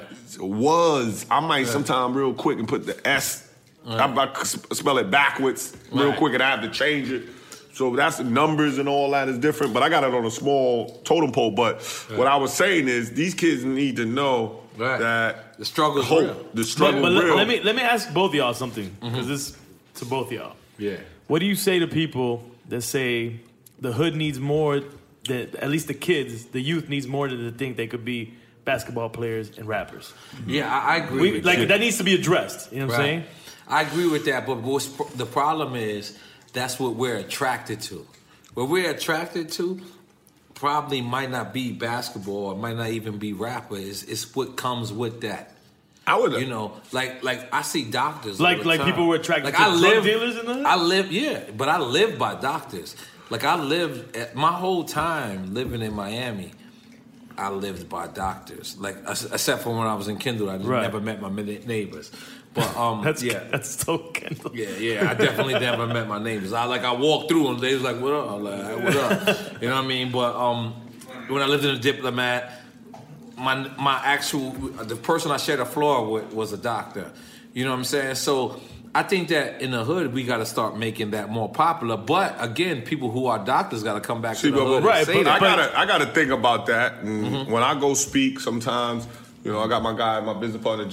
Speaker 12: was. I might sometime real quick and put the S. I spell it backwards real quick, and I have to change it. So that's the numbers and all that is different. But I got it on a small totem pole. But what I was saying is these kids need to know that
Speaker 14: the struggle is
Speaker 12: real. The struggle is real.
Speaker 10: Let me ask both of y'all something, because this to both of y'all.
Speaker 14: Yeah.
Speaker 10: What do you say to people that say the hood needs more, that at least the kids, the youth needs more to think they could be basketball players and rappers?
Speaker 14: Yeah, I agree with you.
Speaker 10: That needs to be addressed. You know what I'm saying?
Speaker 14: I agree with that, but the problem is that's what we're attracted to. What we're attracted to probably might not be basketball or might not even be rapper. It's what comes with that.
Speaker 12: I would,
Speaker 14: like I see doctors
Speaker 10: like people were attracted to drug dealers in the hood?
Speaker 14: But I live by doctors. Like my whole time living in Miami, I lived by doctors. Like except for when I was in Kendall, I never met my neighbors. But
Speaker 10: that's so Kendall.
Speaker 14: Yeah, I definitely never met my neighbors. I walked through and they was like, "What up?" I'm like, "What up?" You know what I mean? But when I lived in a Diplomat, the person I shared a floor with was a doctor. You know what I'm saying? So I think that in the hood we got to start making that more popular. But again, people who are doctors got to come back to the hood and say that.
Speaker 12: I got to think about that. And when I go speak, sometimes. I got my guy, my business partner,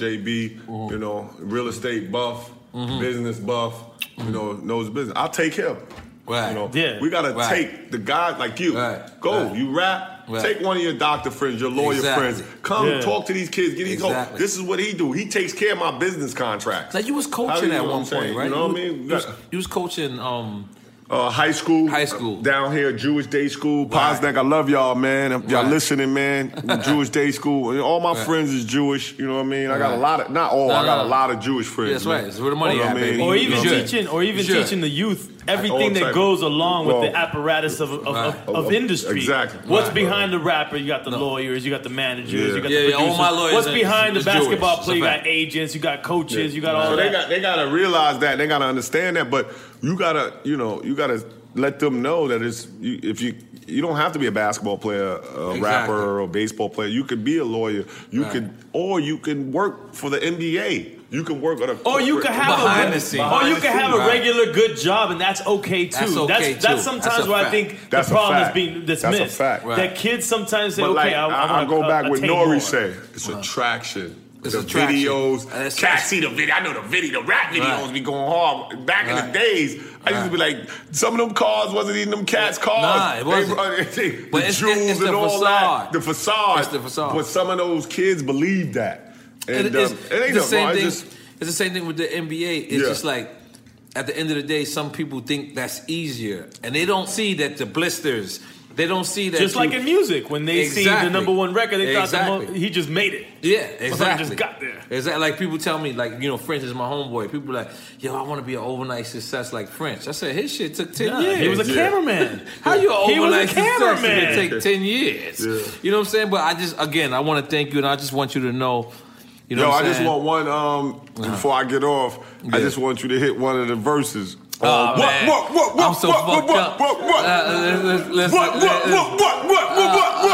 Speaker 12: JB, real estate buff, business buff, knows business. I'll take him.
Speaker 14: Right.
Speaker 12: We got to take the guys like you. Go. You rap. Take one of your doctor friends, your lawyer friends. Come talk to these kids. Get these hope. This is what he do. He takes care of my business contracts.
Speaker 14: Now, you was coaching at one point, right?
Speaker 12: You know what I mean?
Speaker 14: You was coaching...
Speaker 12: high school down here, Jewish Day School, Posnack. I love y'all, man. If y'all listening, man. Jewish Day School. All my friends is Jewish. You know what I mean? I got a lot of, not all. I got a lot of Jewish friends.
Speaker 14: That's right. That's where the money at, baby.
Speaker 10: Or even teaching the youth everything that goes along with the apparatus of industry.
Speaker 12: Exactly.
Speaker 10: What's behind the rapper? You got the lawyers. You got the managers. You got the producers.
Speaker 14: All my lawyers.
Speaker 10: What's behind the basketball player? You got agents. You got coaches. You got all that.
Speaker 12: So they got to realize that. They got to understand that. But you gotta let them know that if you don't have to be a basketball player, a rapper, or a baseball player. You could be a lawyer. You can work for the NBA. You can work on
Speaker 10: you can have a regular good job, and that's okay too. That's sometimes where I think the problem is being dismissed.
Speaker 12: That's a fact.
Speaker 10: That kids sometimes say,
Speaker 12: but
Speaker 10: okay,
Speaker 12: I go back with Nori say it's attraction.
Speaker 14: It's
Speaker 12: videos. Cats see the video. I know the rap videos be going hard. Back in the days, I used to be like, some of them cars wasn't even them cats' cars.
Speaker 14: Nah, it wasn't.
Speaker 12: The jewels and all that. The facade.
Speaker 14: It's the facade.
Speaker 12: But some of those kids believe that. And
Speaker 14: it ain't the same thing. It's the same thing with the NBA. It's just like, at the end of the day, some people think that's easier. And they don't see that the blisters... They don't see that.
Speaker 10: Just like in music, when they see the number one record, they thought he just made it.
Speaker 14: Yeah, exactly.
Speaker 10: Just got there.
Speaker 14: Exactly. Like people tell me, like, French is my homeboy. People are like, yo, I want to be an overnight success like French. I said, his shit took 10 years.
Speaker 10: He was a cameraman.
Speaker 14: How you an overnight success if it take 10 years?
Speaker 12: Yeah.
Speaker 14: You know what I'm saying? But I want to thank you, and I just want you to know.
Speaker 12: I just want one. Before I get off, I just want you to hit one of the verses.
Speaker 14: What? I'm so fucked up.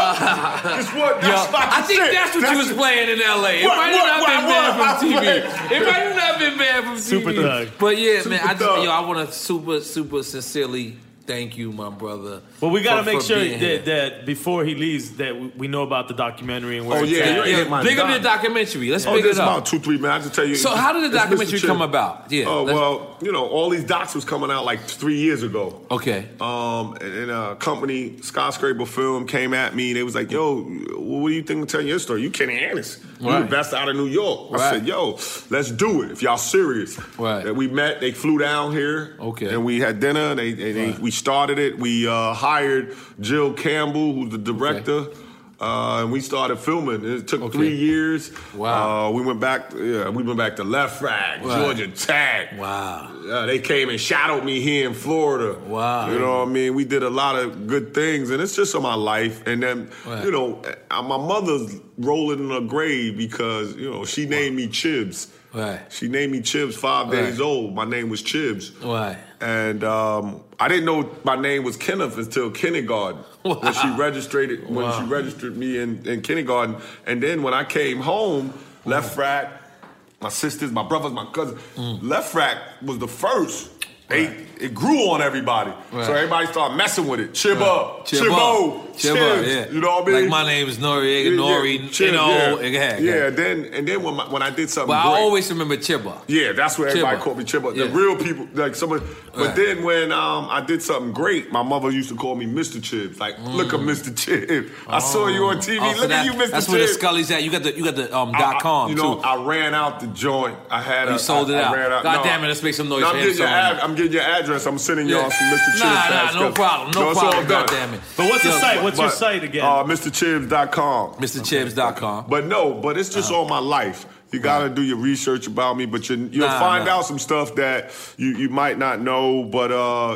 Speaker 12: Guess what?
Speaker 14: I think that's what you was playing in L.A. It might have not been banned from TV. It might have not been banned from TV.
Speaker 10: Super Thug.
Speaker 14: But yeah, man, I want to super sincerely thank you, my brother.
Speaker 10: But we got to make sure that before he leaves, that we know about the documentary and where
Speaker 14: big up the documentary. Let's big it up.
Speaker 12: About 2-3 minutes. I just tell you.
Speaker 14: So how did the documentary come about? Yeah.
Speaker 12: Well, all these docs was coming out like 3 years ago.
Speaker 14: Okay.
Speaker 12: And a company, Skyscraper Film, came at me. They was like, "Yo, what do you think of telling your story? You Kenny Anderson. You the best out of New York." I said, "Yo, let's do it if y'all serious."
Speaker 14: Right.
Speaker 12: And we met. They flew down here.
Speaker 14: Okay.
Speaker 12: And we had dinner. We started it. We hired Jill Campbell, who's the director. Okay. And we started filming. It took 3 years.
Speaker 14: Wow.
Speaker 12: We went back to Left Rack, Georgia Tech.
Speaker 14: Wow.
Speaker 12: They came and shadowed me here in Florida.
Speaker 14: Wow.
Speaker 12: You know what I mean? We did a lot of good things, and it's just on my life. And then, my mother's rolling in her grave because, she named me Chibs.
Speaker 14: Right.
Speaker 12: She named me Chibs 5 days old. My name was Chibs.
Speaker 14: Right.
Speaker 12: And I didn't know my name was Kenneth until kindergarten.
Speaker 14: Wow.
Speaker 12: When she registered me in kindergarten. And then when I came home, Left Rack, my sisters, my brothers, my cousins, Left Rack was the first. It grew on everybody. Right. So everybody started messing with it. Chibbo, Chibs.
Speaker 14: Yeah.
Speaker 12: You know what I mean?
Speaker 14: Like my name is Noriega,
Speaker 12: Then when I did something
Speaker 14: great.
Speaker 12: I
Speaker 14: always remember Chibba.
Speaker 12: Yeah, that's where everybody called me Chibba. The real people, like someone. But then when I did something great, my mother used to call me Mr. Chibs. Like, look at Mr. Chibs. I saw you on TV. Look at you, Mr. Chibs.
Speaker 14: That's where the Scully's at. You got the .com too.
Speaker 12: I ran out the joint.
Speaker 14: You sold it out. God damn it, let's make some noise for him.
Speaker 12: I'm getting your address. I'm sending y'all some Mr. Chibs.
Speaker 14: No problem. No problem. God damn it.
Speaker 10: But what's the site? What's your site again?
Speaker 12: MrChibs.com.
Speaker 14: MrChibs.com.
Speaker 12: But it's just all my life. You gotta do your research about me, but you'll find out some stuff that you might not know. But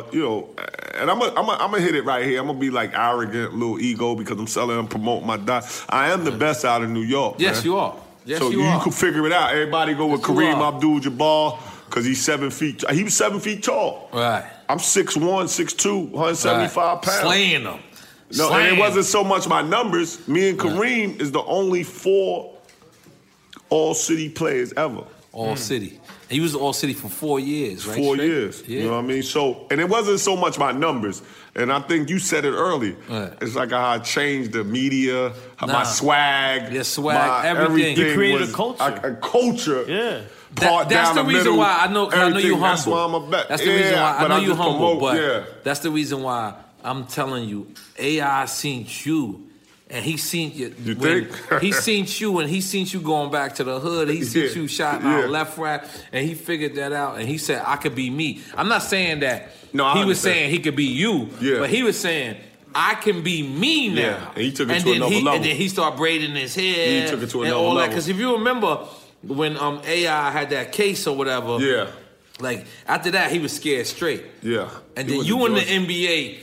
Speaker 12: and I'm gonna hit it right here. I'm gonna be like arrogant, little ego because I'm selling and promoting my doc. I am the best out of New York.
Speaker 14: Yes,
Speaker 12: man.
Speaker 14: you are. Yes,
Speaker 12: so
Speaker 14: you are.
Speaker 12: can figure it out. Everybody go with Kareem Abdul-Jabbar because he's 7 feet. He was 7 feet tall.
Speaker 14: Right.
Speaker 12: I'm 6'1", 6'2", 175 pounds.
Speaker 14: Slaying them.
Speaker 12: No, and it wasn't so much my numbers. Me and Kareem is the only 4 all-city players ever.
Speaker 14: All-city. He was all-city for 4 years, right?
Speaker 12: 4 years. Yeah. You know what I mean? So, and it wasn't so much my numbers. And I think you said it early. Right. It's like how I changed the media, my swag.
Speaker 14: Your swag, everything.
Speaker 10: You created a culture.
Speaker 12: A culture.
Speaker 10: Yeah.
Speaker 14: That's the reason why I know you humble.
Speaker 12: That's why I'm a bet.
Speaker 14: That's the reason why I know you humble. But that's the reason why I'm telling you, AI seen you, and he seen you.
Speaker 12: You think?
Speaker 14: He seen you, and he seen you going back to the hood. He seen you shouting out Left Rack, and he figured that out, and he said, "I could be me." I'm not saying that.
Speaker 12: No,
Speaker 14: he was saying he could be you, but he was saying, I can be me now.
Speaker 12: Yeah. And he took it to another level.
Speaker 14: And then he started braiding his hair.
Speaker 12: He took it to
Speaker 14: and
Speaker 12: another
Speaker 14: all
Speaker 12: level.
Speaker 14: Because if you remember when AI had that case or whatever, like after that he was scared straight.
Speaker 12: Yeah.
Speaker 14: And then you in the NBA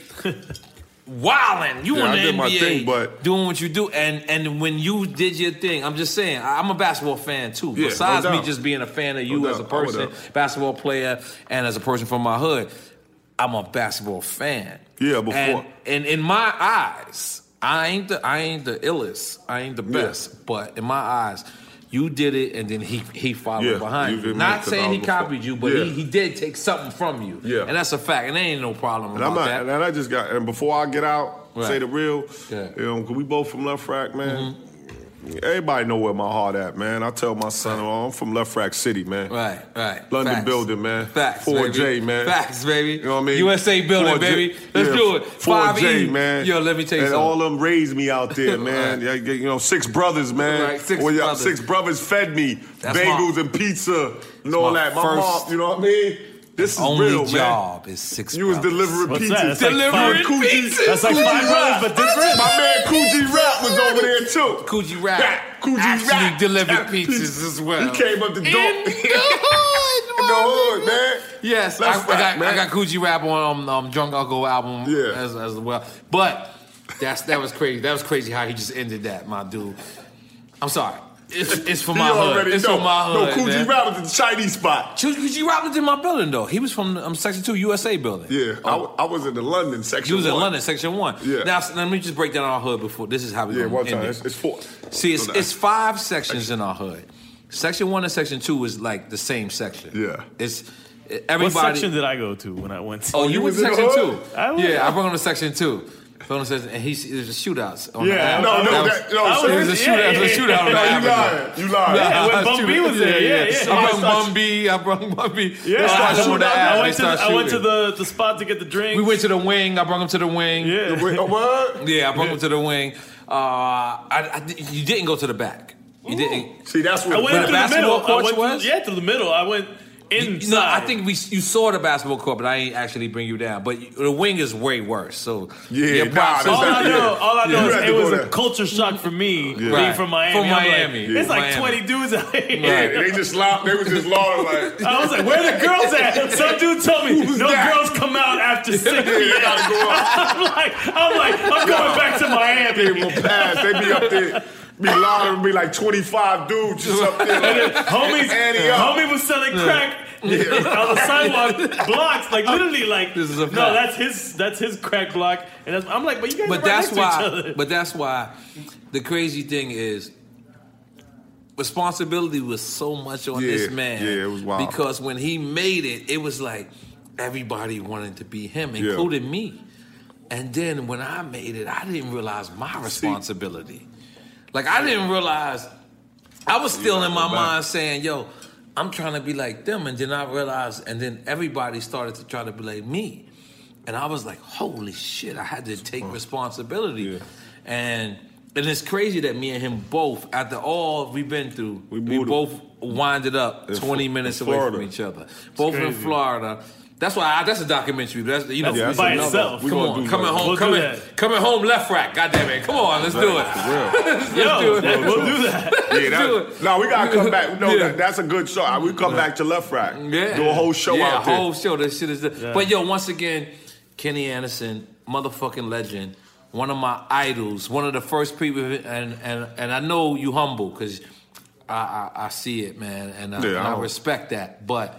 Speaker 14: wilding. You in the NBA doing what you do. And when you did your thing, I'm just saying, I'm a basketball fan too.
Speaker 12: Yeah,
Speaker 14: Besides me just being a fan of you as a person, basketball player, and as a person from my hood, I'm a basketball fan.
Speaker 12: Yeah, before
Speaker 14: and in my eyes, I ain't the illest, I ain't the best, but in my eyes, you did it, and then he followed behind you. Not saying he copied you, but he did take something from you.
Speaker 12: Yeah,
Speaker 14: and that's a fact, and there ain't no problem about that.
Speaker 12: And I just got, and before I get out, say the real, cause we both from Left Rack, man. Mm-hmm. Everybody know where my heart at, man. I tell my son, I'm from Left Rack City, man.
Speaker 14: Right.
Speaker 12: London
Speaker 14: Facts.
Speaker 12: building, man.
Speaker 14: Facts,
Speaker 12: 4J,
Speaker 14: baby.
Speaker 12: man.
Speaker 14: Facts, baby.
Speaker 12: You know what I mean?
Speaker 14: USA building,
Speaker 12: 4J,
Speaker 14: baby. Let's do it.
Speaker 12: 4J,
Speaker 14: 5E.
Speaker 12: man.
Speaker 14: Yo, let me tell you
Speaker 12: and
Speaker 14: something.
Speaker 12: all them raised me out there, man. You know, 6 brothers, man.
Speaker 14: Right, 6 brothers.
Speaker 12: 6 brothers fed me
Speaker 14: That's
Speaker 12: bagels and pizza and all that. My mom, you know what I mean? This is
Speaker 14: only
Speaker 12: real,
Speaker 14: job
Speaker 12: man.
Speaker 14: is 6
Speaker 12: You was delivering
Speaker 10: What's
Speaker 12: pizzas.
Speaker 10: that? Delivering
Speaker 14: pizzas.
Speaker 10: That's like 5 brothers, but different.
Speaker 12: My man Coogee Rap was over there too.
Speaker 14: Coogee Rap. Actually delivered pizzas as well.
Speaker 12: He came up the door.
Speaker 14: In the hood,
Speaker 12: man.
Speaker 14: Yes, I got Coogee Rap on Drunk Uncle album as well. But that was crazy. That was crazy how he just ended that, my dude. I'm sorry. It's for my hood. It's for my hood.
Speaker 12: No, Coogee Rap was the Chinese spot.
Speaker 14: Coogee Rap was in my building, though. He was from Section 2 USA building.
Speaker 12: Yeah, I was in the London Section 1.
Speaker 14: You was in London Section 1.
Speaker 12: Yeah.
Speaker 14: Now, let me just break down our hood before. This is how we
Speaker 12: one time. It's 4.
Speaker 14: See, it's 5 sections in our hood. Section 1 and Section 2 is like the same section.
Speaker 12: Yeah.
Speaker 14: It's everybody.
Speaker 10: What section did I go to when I went to?
Speaker 14: Oh, you went to Section 2?
Speaker 10: I
Speaker 14: brought him to Section 2. And there's shootouts. On
Speaker 12: no.
Speaker 14: There's a shootout.
Speaker 12: You lied.
Speaker 10: Yeah, when Bum B was there.
Speaker 14: I brought Bum B.
Speaker 10: Yeah, I went to the spot to get the drink.
Speaker 14: We went to the wing. I brought him to the wing.
Speaker 10: Yeah.
Speaker 12: What?
Speaker 14: Yeah, I brought him to the wing. You didn't go to the back. You didn't.
Speaker 12: See, that's where
Speaker 10: I went
Speaker 14: the basketball court
Speaker 10: was. Yeah, through the middle. I went inside.
Speaker 14: No, I think you saw the basketball court, but I ain't actually bring you down. But the wing is way worse. So
Speaker 10: all I know is it was a culture shock for me being from Miami.
Speaker 14: From Miami,
Speaker 10: it's like 20 dudes out here.
Speaker 12: Yeah, they was just lauding like.
Speaker 10: I was like, where the girls at? Some dude told me no girls come out after 6 p.m. I'm going back to Miami.
Speaker 12: They will pass. They be up there. Be loud, be like 25 dudes just up there.
Speaker 10: And then homie was selling crack on the sidewalk blocks, like literally, like
Speaker 14: this is a fact.
Speaker 10: No, that's his crack block, and I'm like, but you guys are right next to each other.
Speaker 14: But that's why the crazy thing is responsibility was so much on this man.
Speaker 12: Yeah, it was wild.
Speaker 14: Because when he made it, it was like everybody wanted to be him, including me. And then when I made it, I didn't realize my responsibility. Like, I didn't realize, I was still in my mind saying, yo, I'm trying to be like them. And then I realized, and then everybody started to try to be like me. And I was like, holy shit, I had to take responsibility. Yeah. And it's crazy that me and him both, after all we've been through, we both winded up 20 minutes away from each other. Both in Florida. That's why that's a documentary. That's
Speaker 10: by itself.
Speaker 14: Come on, coming home, left rack. Goddamn it, come on, let's do it.
Speaker 10: We'll do that.
Speaker 12: No, we gotta come back. No, that's a good show. We come back to left rack. Yeah, do a whole show out there.
Speaker 14: Yeah, a whole show. That shit is. But yo, once again, Kenny Anderson, motherfucking legend, one of my idols, one of the first people, and I know you humble because I see it, man, and I respect that, but.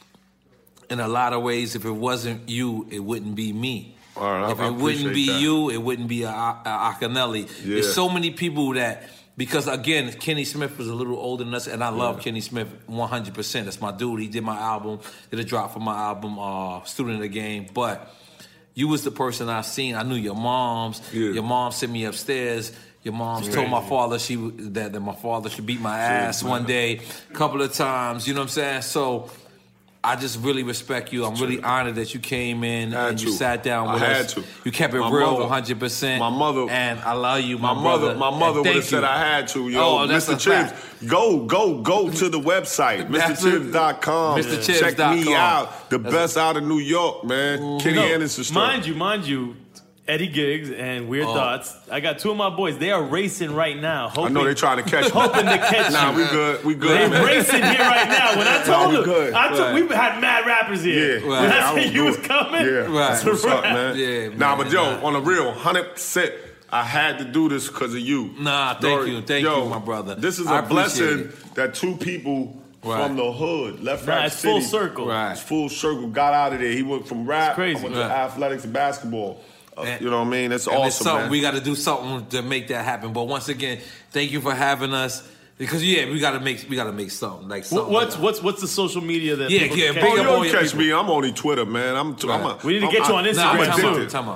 Speaker 14: In a lot of ways, if it wasn't you, it wouldn't be me.
Speaker 12: All right,
Speaker 14: if it wouldn't be you, it wouldn't be Akinelli. Yeah. There's so many people that, because again, Kenny Smith was a little older than us, and I love Kenny Smith 100%. That's my dude. He did my album, did a drop for my album, Student of the Game. But you was the person I seen. I knew your moms. Yeah. Your mom sent me upstairs. Your mom told my father that my father should beat my ass one day, a couple of times. You know what I'm saying? So. I just really respect you. I'm really honored that you came in and you sat down with us. You kept it real 100%.
Speaker 12: My mother.
Speaker 14: And I love you, my brother.
Speaker 12: My mother would have said I had to. Yo, Mr. Chibbs, go to the website, MrChibbs.com.
Speaker 14: MrChibbs.com.
Speaker 12: Check me out. The best out of New York, man. Kenny Anderson story.
Speaker 10: Mind you. Eddie Giggs and Weird Thoughts. I got two of my boys. They are racing right now.
Speaker 12: I know they're trying to catch me.
Speaker 10: Hoping to catch
Speaker 12: you. We good.
Speaker 10: They're racing here right now. When I told them, we had mad rappers here.
Speaker 12: Yeah.
Speaker 10: When I said you was coming,
Speaker 12: that's what's up, man.
Speaker 14: Yeah,
Speaker 12: but yo, on the real, 100%, I had to do this because of you.
Speaker 14: Thank you, my brother.
Speaker 12: This is a blessing that two people from the hood, Left Rack City.
Speaker 10: It's full circle.
Speaker 12: Right. It's full circle. Got out of there. He went from rap.
Speaker 10: It's crazy.
Speaker 12: I went to athletics and basketball. You know what I mean? It's awesome, man.
Speaker 14: We got to do something to make that happen. But once again, thank you for having us. Because we got to make something like something.
Speaker 10: What's the social media that people can
Speaker 12: catch? You don't catch me. I'm only Twitter, man.
Speaker 10: We need to get you on Instagram.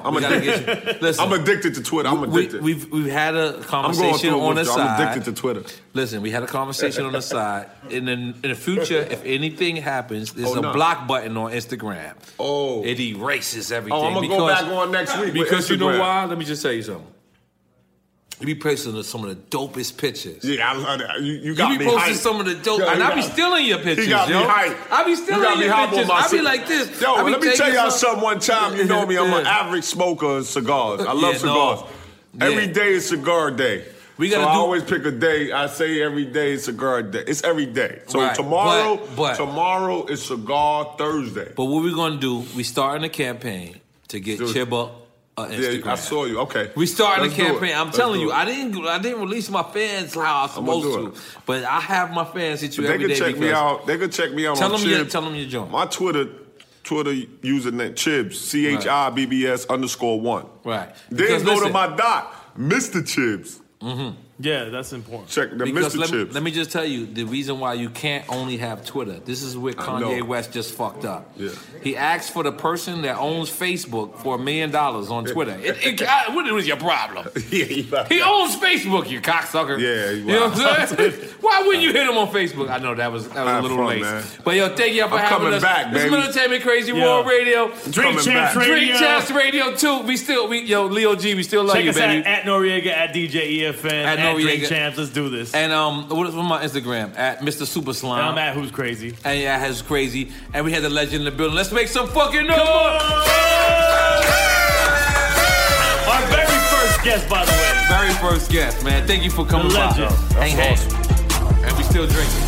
Speaker 12: I'm addicted to Twitter. I'm addicted.
Speaker 14: We've had a conversation on the side.
Speaker 12: I'm addicted to Twitter.
Speaker 14: Listen, we had a conversation on the side. In the future, if anything happens, there's a block button on Instagram. It erases everything.
Speaker 12: I'm gonna go back on next week.
Speaker 14: Because you know why? Let me just tell you something. You be posting some of the dopest pictures.
Speaker 12: Yeah, I love that. You got me hyped.
Speaker 14: You be posting some of the dope, and I be stealing your pictures,
Speaker 12: You got me hyped.
Speaker 14: I be stealing your pictures. I be like this.
Speaker 12: Yo, let me tell y'all something one time. You know me, I'm an average smoker of cigars. I love cigars. Every day is cigar day. I always pick a day. I say every day is cigar day. It's every day. So tomorrow is Cigar Thursday.
Speaker 14: But what we're going to do, we starting a campaign to get Chibba Instagram.
Speaker 12: Yeah, I saw you. Okay.
Speaker 14: We started
Speaker 12: Let's
Speaker 14: the
Speaker 12: do
Speaker 14: campaign.
Speaker 12: it.
Speaker 14: I'm
Speaker 12: Let's
Speaker 14: telling
Speaker 12: do
Speaker 14: you,
Speaker 12: it.
Speaker 14: I didn't release my fans how I was supposed to, but I have my fans hit you
Speaker 12: They
Speaker 14: every
Speaker 12: can
Speaker 14: day.
Speaker 12: check me out. They can check me out
Speaker 14: Tell
Speaker 12: on
Speaker 14: them
Speaker 12: Chibs.
Speaker 14: tell them your joint.
Speaker 12: My Twitter username Chibs CHIBBS_1.
Speaker 14: Right.
Speaker 12: Then go to
Speaker 14: listen.
Speaker 12: my dot, Mr. Chibs.
Speaker 14: Mm-hmm.
Speaker 10: Yeah, that's important.
Speaker 12: Check the
Speaker 14: Because
Speaker 12: Mr. Chibs.
Speaker 14: let me just tell you the reason why you can't only have Twitter. This is where Kanye
Speaker 12: know.
Speaker 14: West just fucked up.
Speaker 12: Yeah.
Speaker 14: He asked for the person that owns Facebook for $1 million on Twitter. What was your problem? He owns Facebook, you cocksucker.
Speaker 12: Yeah,
Speaker 14: you know what I'm saying? Why wouldn't you hit him on Facebook? I know that was a little
Speaker 12: fun,
Speaker 14: late.
Speaker 12: man.
Speaker 14: But yo, thank y'all for
Speaker 12: I'm
Speaker 14: having
Speaker 12: coming
Speaker 14: us.
Speaker 12: back,
Speaker 14: This is
Speaker 12: baby.
Speaker 14: Entertainment Crazy
Speaker 10: Yo.
Speaker 14: World Radio.
Speaker 10: Drink Champs Radio.
Speaker 14: Drink Champs Radio 2. Yo, Leo G, we still love
Speaker 10: Check
Speaker 14: you,
Speaker 10: us
Speaker 14: baby.
Speaker 10: at Noriega, at DJ EFN,
Speaker 14: At
Speaker 10: at Drink
Speaker 14: Noriega.
Speaker 10: Champs. Let's do this.
Speaker 14: And what is my Instagram? At Mr. Super Slime.
Speaker 10: And I'm at Who's Crazy.
Speaker 14: And yeah, Who's Crazy. And we had the legend in the building. Let's make some fucking noise.
Speaker 10: Our very first guest, by the way.
Speaker 14: Very first guest, man. Thank you for coming
Speaker 10: The
Speaker 14: by.
Speaker 10: legend.
Speaker 14: Hang. And we still drinking.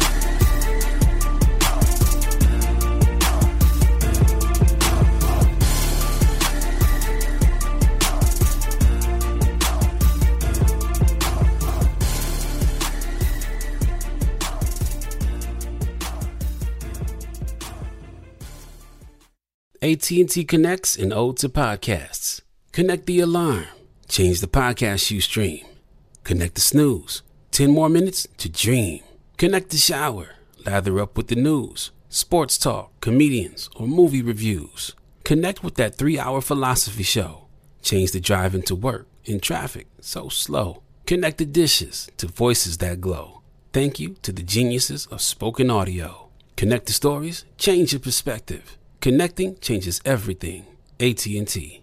Speaker 21: AT&T connects an ode to podcasts. Connect the alarm. Change the podcast you stream. Connect the snooze. 10 more minutes to dream. Connect the shower. Lather up with the news, sports talk, comedians, or movie reviews. Connect with that 3-hour philosophy show. Change the drive into work in traffic so slow. Connect the dishes to voices that glow. Thank you to the geniuses of spoken audio. Connect the stories. Change your perspective. Connecting changes everything. AT&T.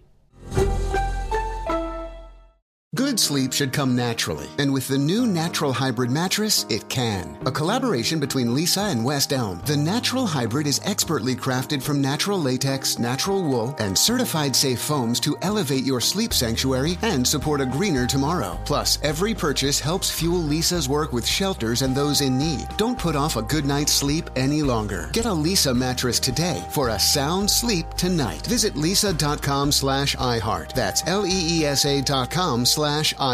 Speaker 5: Good sleep should come naturally, and with the new Natural Hybrid mattress, it can. A collaboration between Lisa and West Elm, the Natural Hybrid is expertly crafted from natural latex, natural wool, and certified safe foams to elevate your sleep sanctuary and support a greener tomorrow. Plus, every purchase helps fuel Lisa's work with shelters and those in need. Don't put off a good night's sleep any longer. Get a Lisa mattress today for a sound sleep tonight. Visit lisa.com/iHeart. That's LEESA.com/iHeart.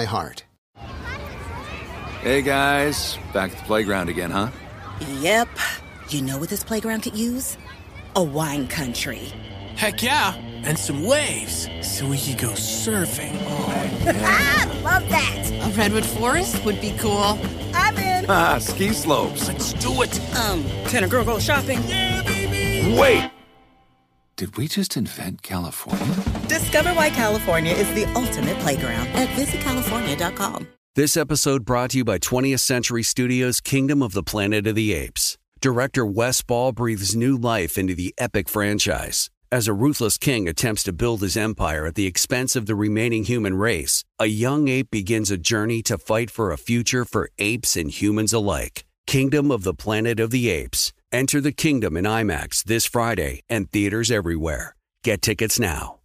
Speaker 22: Hey guys, back at the playground again, huh?
Speaker 23: Yep. You know what this playground could use? A wine country.
Speaker 24: Heck yeah, and some waves so we could go surfing. Oh,
Speaker 23: yeah. Love that.
Speaker 25: A redwood forest would be cool.
Speaker 23: I'm in.
Speaker 22: Ski slopes.
Speaker 24: Let's do it.
Speaker 23: Can a girl go shopping?
Speaker 24: Yeah, baby.
Speaker 22: Wait! Did we just invent California?
Speaker 23: Discover why California is the ultimate playground at visitcalifornia.com.
Speaker 26: This episode brought to you by 20th Century Studios' Kingdom of the Planet of the Apes. Director Wes Ball breathes new life into the epic franchise. As a ruthless king attempts to build his empire at the expense of the remaining human race, a young ape begins a journey to fight for a future for apes and humans alike. Kingdom of the Planet of the Apes. Enter the kingdom in IMAX this Friday and theaters everywhere. Get tickets now.